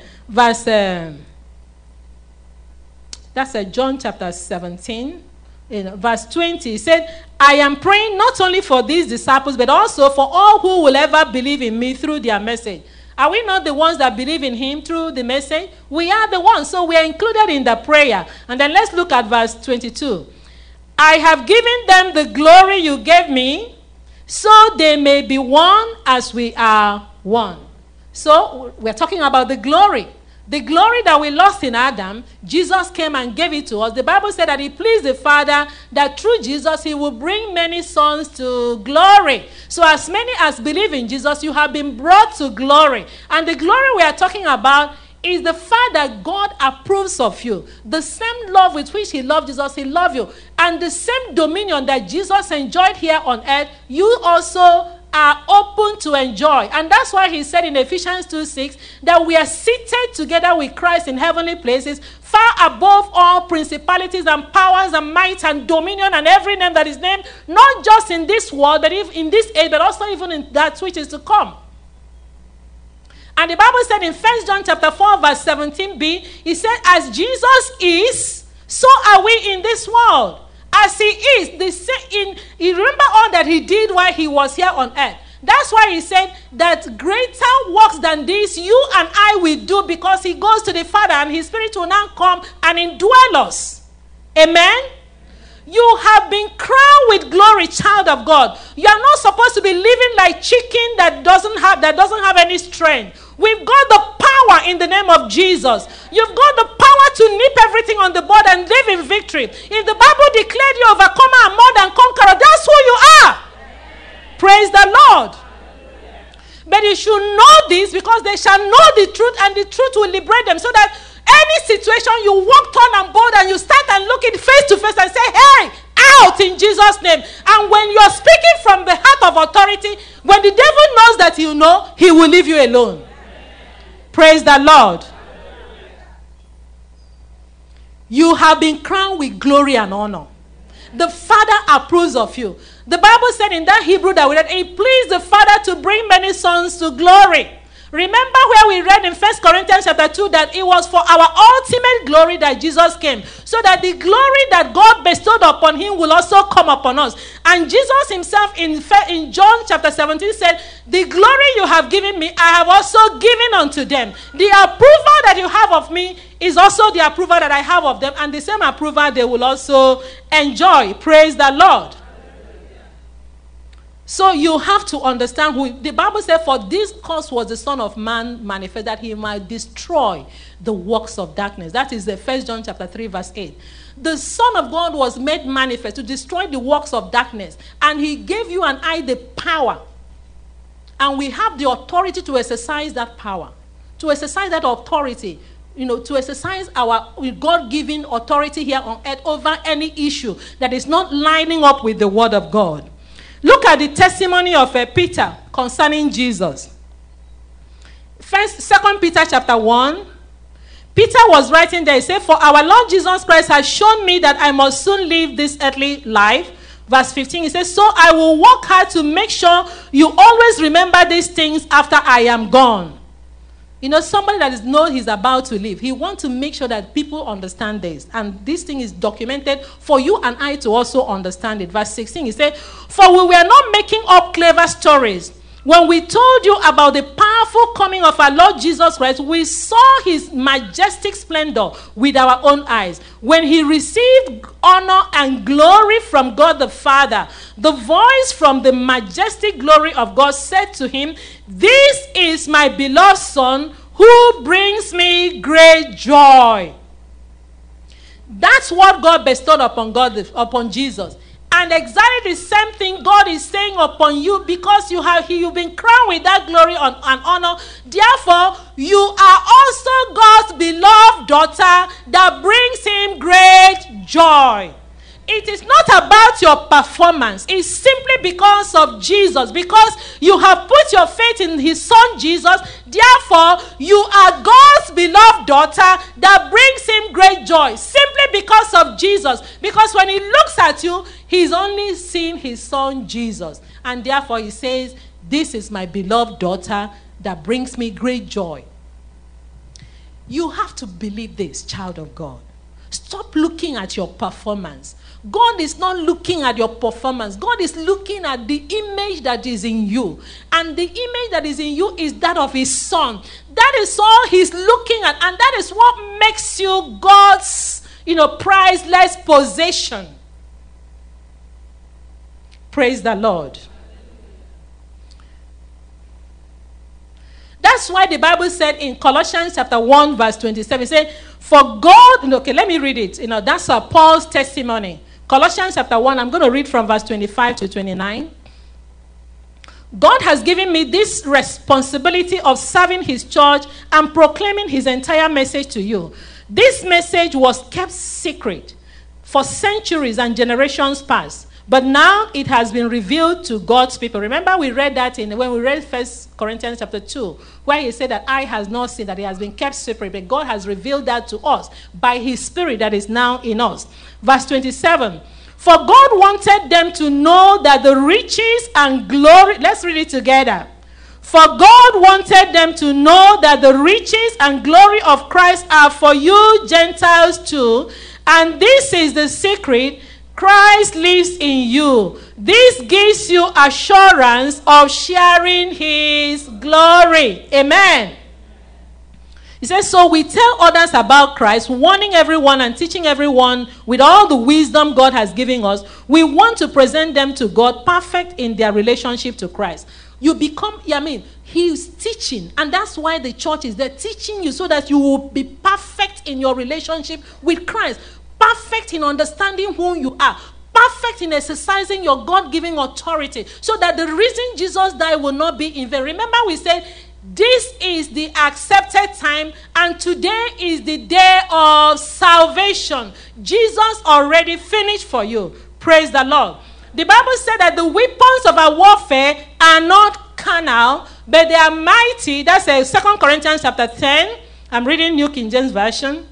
John chapter 17. In verse 20, he said, I am praying not only for these disciples, but also for all who will ever believe in me through their message. Are we not the ones that believe in him through the message? We are the ones, so we are included in the prayer. And then let's look at verse 22. I have given them the glory you gave me, so they may be one as we are one. So we're talking about the glory. The glory that we lost in Adam, Jesus came and gave it to us. The Bible said that it pleased the Father that through Jesus he will bring many sons to glory. So as many as believe in Jesus, you have been brought to glory. And the glory we are talking about is the fact that God approves of you. The same love with which he loved Jesus, he loved you. And the same dominion that Jesus enjoyed here on earth, you also are open to enjoy. And that's why he said in Ephesians 2:6 that we are seated together with Christ in heavenly places, far above all principalities and powers and might and dominion and every name that is named, not just in this world, but in this age, but also even in that which is to come. And the Bible said in 1 John chapter 4 verse 17b, he said, as Jesus is, so are we in this world. As he is, he remember all that he did while he was here on earth. That's why he said that greater works than this you and I will do, because he goes to the Father and his Spirit will now come and indwell us. Amen? You have been crowned with glory, child of God. You are not supposed to be living like chicken that doesn't have any strength. We've got the power in the name of Jesus. You've got the power to nip everything on the bud and live in victory. If the Bible declared you overcomer and more than conqueror, that's who you are. Praise the Lord. But you should know this, because they shall know the truth, and the truth will liberate them, so that any situation you walk on and bold and you stand and look it face to face and say, hey, out in Jesus' name. And when you're speaking from the heart of authority, when the devil knows that you know, he will leave you alone. Praise the Lord. You have been crowned with glory and honor. The Father approves of you. The Bible said in that Hebrew that we read, it pleased the Father to bring many sons to glory. Remember where we read in 1 Corinthians chapter 2 that it was for our ultimate glory that Jesus came, so that the glory that God bestowed upon him will also come upon us. And Jesus himself in John chapter 17 said, the glory you have given me, I have also given unto them. The approval that you have of me is also the approval that I have of them, and the same approval they will also enjoy. Praise the Lord. So you have to understand who the Bible said, for this cause was the Son of Man manifest, that he might destroy the works of darkness. That is the 1 John chapter 3 verse 8. The Son of God was made manifest to destroy the works of darkness, and he gave you and I the power, and we have the authority to exercise that power, to exercise that authority, to exercise our God-given authority here on earth over any issue that is not lining up with the word of God. Look at the testimony of Peter concerning Jesus. 2 Peter chapter 1. Peter was writing there, he said, for our Lord Jesus Christ has shown me that I must soon leave this earthly life. Verse 15, he says, so I will work hard to make sure you always remember these things after I am gone. Somebody that knows he's about to leave, he wants to make sure that people understand this. And this thing is documented for you and I to also understand it. Verse 16, he said, for we were not making up clever stories. When we told you about the powerful coming of our Lord Jesus Christ, we saw his majestic splendor with our own eyes. When he received honor and glory from God the Father, the voice from the majestic glory of God said to him, this is my beloved Son, who brings me great joy. That's what God bestowed upon Jesus. And exactly the same thing God is saying upon you, because you've been crowned with that glory and honor. Therefore, you are also God's beloved daughter that brings him great joy. It is not about your performance. It's simply because of Jesus. Because you have put your faith in his son Jesus. Therefore, you are God's beloved daughter that brings him great joy. Simply because of Jesus. Because when he looks at you, he's only seeing his son Jesus. And therefore, he says, this is my beloved daughter that brings me great joy. You have to believe this, child of God. Stop looking at your performance. God is not looking at your performance. God is looking at the image that is in you. And the image that is in you is that of his son. That is all he's looking at. And that is what makes you God's, priceless possession. Praise the Lord. That's why the Bible said in Colossians chapter 1 verse 27, it said, for God, okay, let me read it. That's Paul's testimony. Colossians chapter 1, I'm going to read from verse 25 to 29. God has given me this responsibility of serving his church and proclaiming his entire message to you. This message was kept secret for centuries and generations past. But now it has been revealed to God's people. Remember we read that when we read 1 Corinthians chapter 2, where he said that eye has not seen, that it has been kept secret, but God has revealed that to us by his Spirit that is now in us. Verse 27, for God wanted them to know that the riches and glory, let's read it together. For God wanted them to know that the riches and glory of Christ are for you Gentiles too, and this is the secret, Christ lives in you. This gives you assurance of sharing his glory. Amen. He says, so we tell others about Christ, warning everyone and teaching everyone with all the wisdom God has given us. We want to present them to God perfect in their relationship to Christ. You become, he's teaching. And that's why the church is there, teaching you so that you will be perfect in your relationship with Christ. Perfect in understanding who you are. Perfect in exercising your God-given authority. So that the reason Jesus died will not be in vain. Remember we said, this is the accepted time and today is the day of salvation. Jesus already finished for you. Praise the Lord. The Bible said that the weapons of our warfare are not carnal, but they are mighty. That's 2 Corinthians chapter 10. I'm reading New King James Version.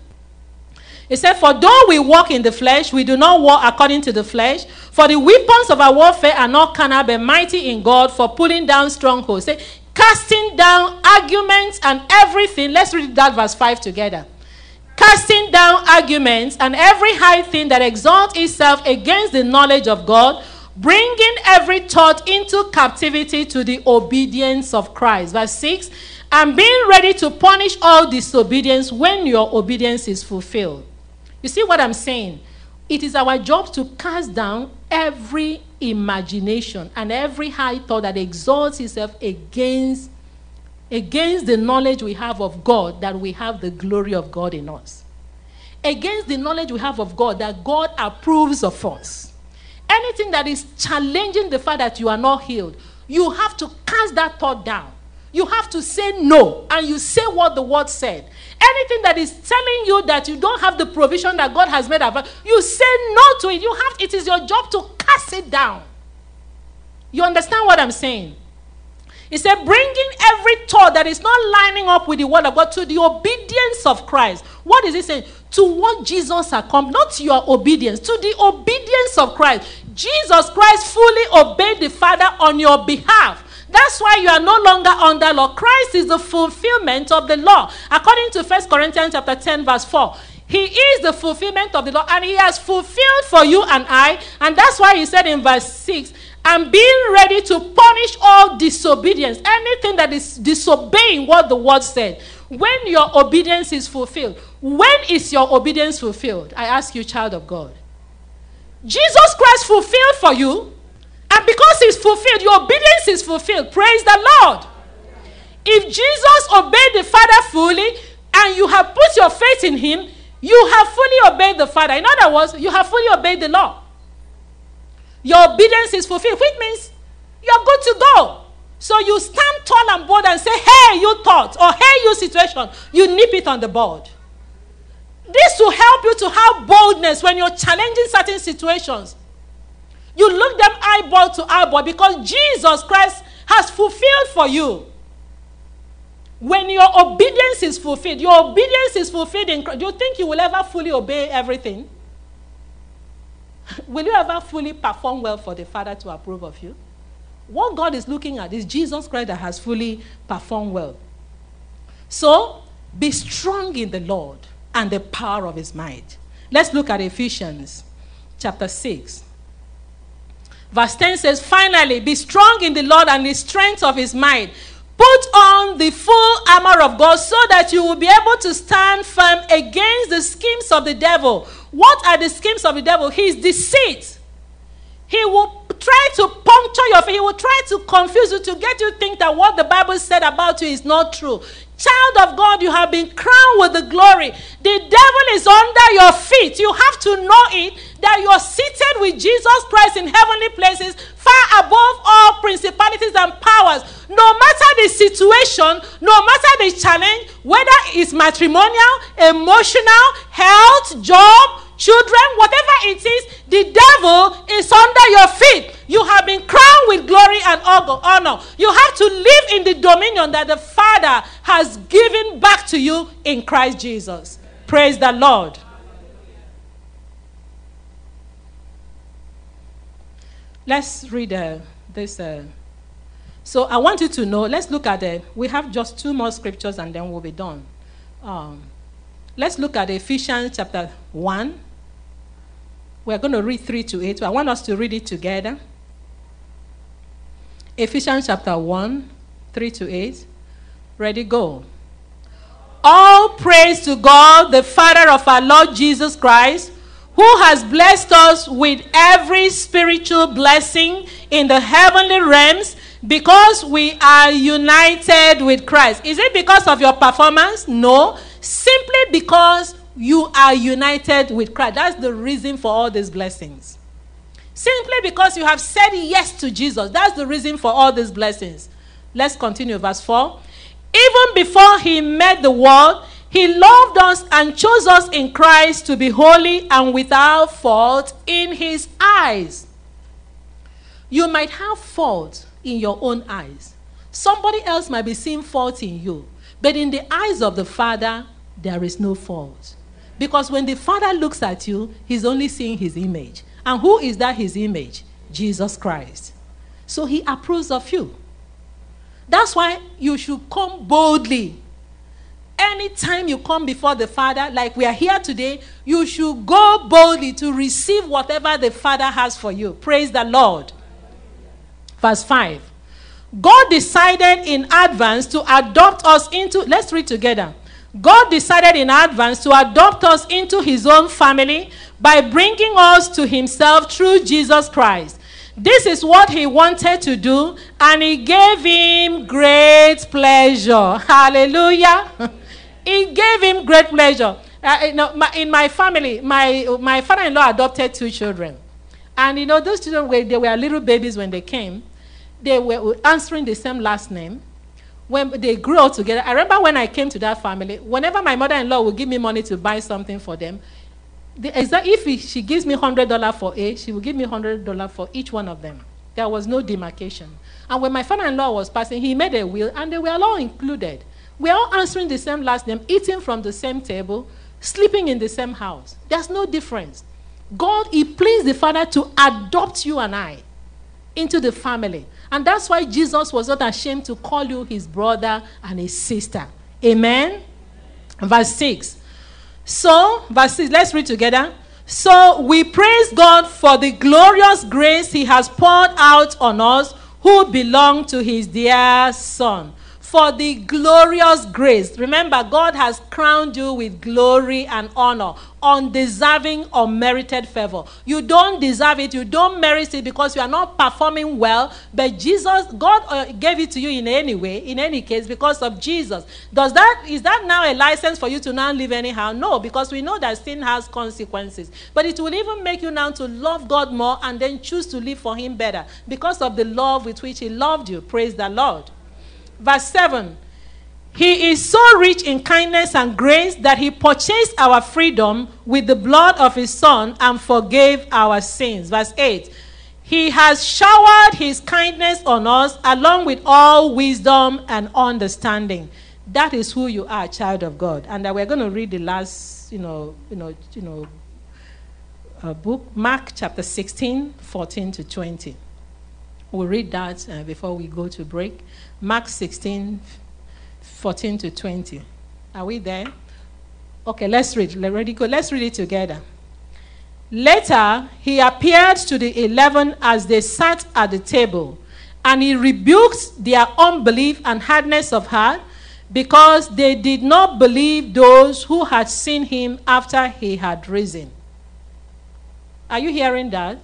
It said, for though we walk in the flesh, we do not walk according to the flesh. For the weapons of our warfare are not carnal, but mighty in God for pulling down strongholds. Say, casting down arguments and everything. Let's read that verse 5 together. Casting down arguments and every high thing that exalts itself against the knowledge of God, bringing every thought into captivity to the obedience of Christ. Verse 6, and being ready to punish all disobedience when your obedience is fulfilled. You see what I'm saying? It is our job to cast down every imagination and every high thought that exalts itself against the knowledge we have of God, that we have the glory of God in us. Against the knowledge we have of God, that God approves of us. Anything that is challenging the fact that you are not healed, you have to cast that thought down. You have to say no, and you say what the word said. Anything that is telling you that you don't have the provision that God has made available, you say no to it. It is your job to cast it down. You understand what I'm saying? He said, bringing every thought that is not lining up with the word of God to the obedience of Christ. What is he saying? To what Jesus accomplished, not to your obedience, to the obedience of Christ. Jesus Christ fully obeyed the Father on your behalf. That's why you are no longer under law. Christ is the fulfillment of the law. According to 1 Corinthians chapter 10 verse 4. He is the fulfillment of the law, and he has fulfilled for you and I. And that's why he said in verse 6, and being ready to punish all disobedience. Anything that is disobeying what the word said. When your obedience is fulfilled. When is your obedience fulfilled? I ask you, child of God. Jesus Christ fulfilled for you. And because he's fulfilled, your obedience is fulfilled. Praise the Lord. If Jesus obeyed the Father fully, and you have put your faith in him, you have fully obeyed the Father. In other words, you have fully obeyed the law. Your obedience is fulfilled, which means you're good to go. So you stand tall and bold and say, hey, you thought, or hey, you situation. You nip it on the board. This will help you to have boldness when you're challenging certain situations. You look them eyeball to eyeball because Jesus Christ has fulfilled for you. When your obedience is fulfilled, your obedience is fulfilled in Christ. Do you think you will ever fully obey everything? Will you ever fully perform well for the Father to approve of you? What God is looking at is Jesus Christ that has fully performed well. So, be strong in the Lord and the power of his might. Let's look at Ephesians chapter 6. Verse 10 says, finally, be strong in the Lord and the strength of his might. Put on the full armor of God so that you will be able to stand firm against the schemes of the devil. What are the schemes of the devil? His deceit. He will try to puncture your faith. He will try to confuse you, to get you to think that what the Bible said about you is not true. Child of God, you have been crowned with the glory. The devil is under your feet. You have to know it, that you are seated with Jesus Christ in heavenly places, far above all principalities and powers. No matter the situation, no matter the challenge, whether it's matrimonial, emotional, health, job, children, whatever it is, the devil is under your feet. You have been crowned with glory and honor. You have to live in the dominion that the Father has given back to you in Christ Jesus. Praise the Lord. Let's read this. So I want you to know, let's look at we have just 2 more scriptures and then we'll be done. Let's look at Ephesians chapter 1. We're going to read 3 to 8. I want us to read it together. Ephesians chapter 1, 3 to 8. Ready, go. All praise to God, the Father of our Lord Jesus Christ, who has blessed us with every spiritual blessing in the heavenly realms because we are united with Christ. Is it because of your performance? No. Simply because you are united with Christ. That's the reason for all these blessings. Simply because you have said yes to Jesus. That's the reason for all these blessings. Let's continue, verse 4. Even before he made the world, he loved us and chose us in Christ to be holy and without fault in his eyes. You might have fault in your own eyes. Somebody else might be seeing fault in you. But in the eyes of the Father, there is no fault. Because when the Father looks at you, he's only seeing his image. And who is that his image? Jesus Christ. So he approves of you. That's why you should come boldly. Anytime you come before the Father, like we are here today, you should go boldly to receive whatever the Father has for you. Praise the Lord. Verse 5. God decided in advance to adopt us into, let's read together. God decided in advance to adopt us into his own family by bringing us to himself through Jesus Christ. This is what he wanted to do, and he gave him great pleasure. Hallelujah. It gave him great pleasure. In my family, my father-in-law adopted 2 children. And those children, they were little babies when they came. They were answering the same last name. When they grew up together, I remember when I came to that family, whenever my mother-in-law would give me money to buy something for them, if she gives me $100 for A, she will give me $100 for each one of them. There was no demarcation. And when my father-in-law was passing, he made a will, and they were all included. We are all answering the same last name, eating from the same table, sleeping in the same house. There's no difference. God, he pleased the Father to adopt you and I into the family. And that's why Jesus was not ashamed to call you his brother and his sister. Amen? Verse 6. Verse 6, let's read together. So we praise God for the glorious grace he has poured out on us who belong to his dear Son. For the glorious grace. Remember, God has crowned you with glory and honor, undeserving, unmerited favor. You don't deserve it. You don't merit it because you are not performing well. But God gave it to you in any way, in any case, because of Jesus. Is that now a license for you to now live anyhow? No, because we know that sin has consequences. But it will even make you now to love God more and then choose to live for him better because of the love with which he loved you. Praise the Lord. Verse 7, He is so rich in kindness and grace that he purchased our freedom with the blood of his Son and forgave our sins. Verse 8. He has showered his kindness on us along with all wisdom and understanding. That is who you are, child of God. And we're going to read the last, book, Mark chapter 16, 14 to 20. We'll read that before we go to break. Mark 16, 14 to 20. Are we there? Okay, let's read. Let's read it together. Later, he appeared to the 11 as they sat at the table, and he rebuked their unbelief and hardness of heart, because they did not believe those who had seen him after he had risen. Are you hearing that?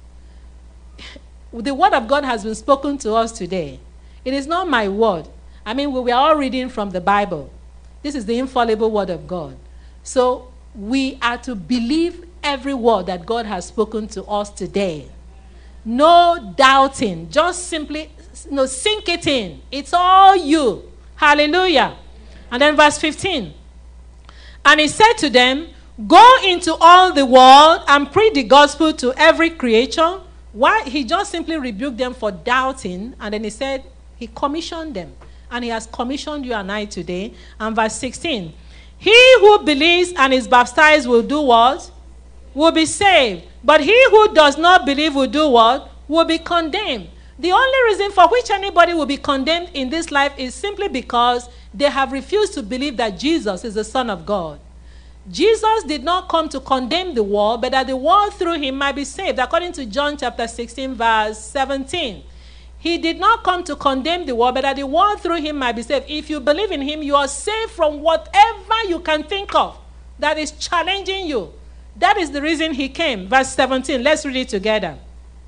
The word of God has been spoken to us today. It is not my word. I mean, we are all reading from the Bible. This is the infallible word of God. So we are to believe every word that God has spoken to us today. No doubting. Just simply sink it in. It's all you. Hallelujah. And then verse 15. And he said to them, go into all the world and preach the gospel to every creature. Why? He just simply rebuked them for doubting. And then he said, he commissioned them. And he has commissioned you and I today. And verse 16. He who believes and is baptized will do what? Will be saved. But he who does not believe will do what? Will be condemned. The only reason for which anybody will be condemned in this life is simply because they have refused to believe that Jesus is the Son of God. Jesus did not come to condemn the world, but that the world through him might be saved, according to John chapter 16, verse 17. He did not come to condemn the world, but that the world through him might be saved. If you believe in him, you are saved from whatever you can think of that is challenging you. That is the reason he came. Verse 17, let's read it together.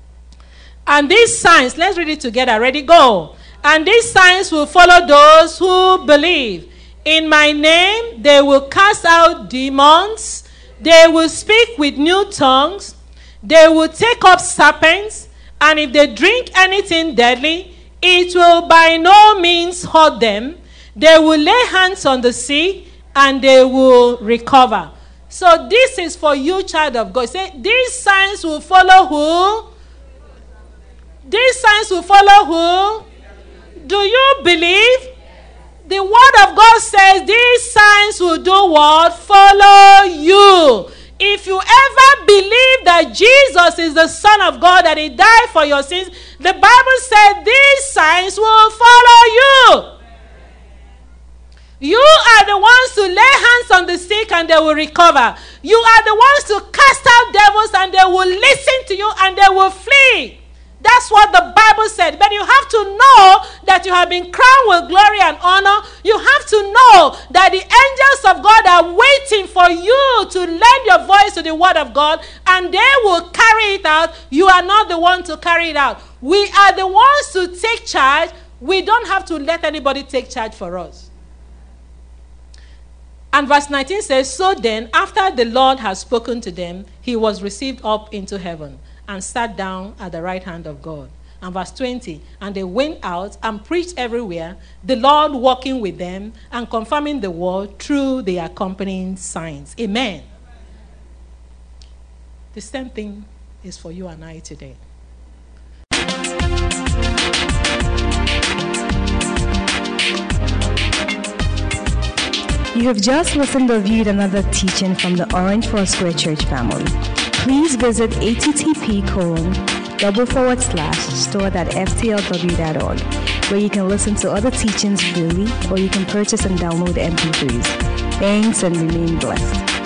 And these signs, let's read it together. Ready, go. And these signs will follow those who believe. In my name, they will cast out demons. They will speak with new tongues. They will take up serpents. And if they drink anything deadly, it will by no means hurt them. They will lay hands on the sick, and they will recover. So this is for you, child of God. Say, these signs will follow who? These signs will follow who? Do you believe? The word of God says these signs will do what? Follow you. If you ever believe that Jesus is the Son of God, that he died for your sins, the Bible said these signs will follow you. You are the ones to lay hands on the sick and they will recover. You are the ones to cast out devils and they will listen to you and they will flee. That's what the Bible said. But you have to know that you have been crowned with glory and honor. You have to know that the angels of God are waiting for you to lend your voice to the word of God, and they will carry it out. You are not the one to carry it out. We are the ones to take charge. We don't have to let anybody take charge for us. And verse 19 says, so then, after the Lord has spoken to them, he was received up into heaven and sat down at the right hand of God. And verse 20, and they went out and preached everywhere, the Lord walking with them and confirming the word through the accompanying signs. Amen. The same thing is for you and I today. You have just listened or viewed another teaching from the Orange Foursquare Church family. Please visit http://store.ftlw.org, where you can listen to other teachings freely, or you can purchase and download MP3s. Thanks and remain blessed.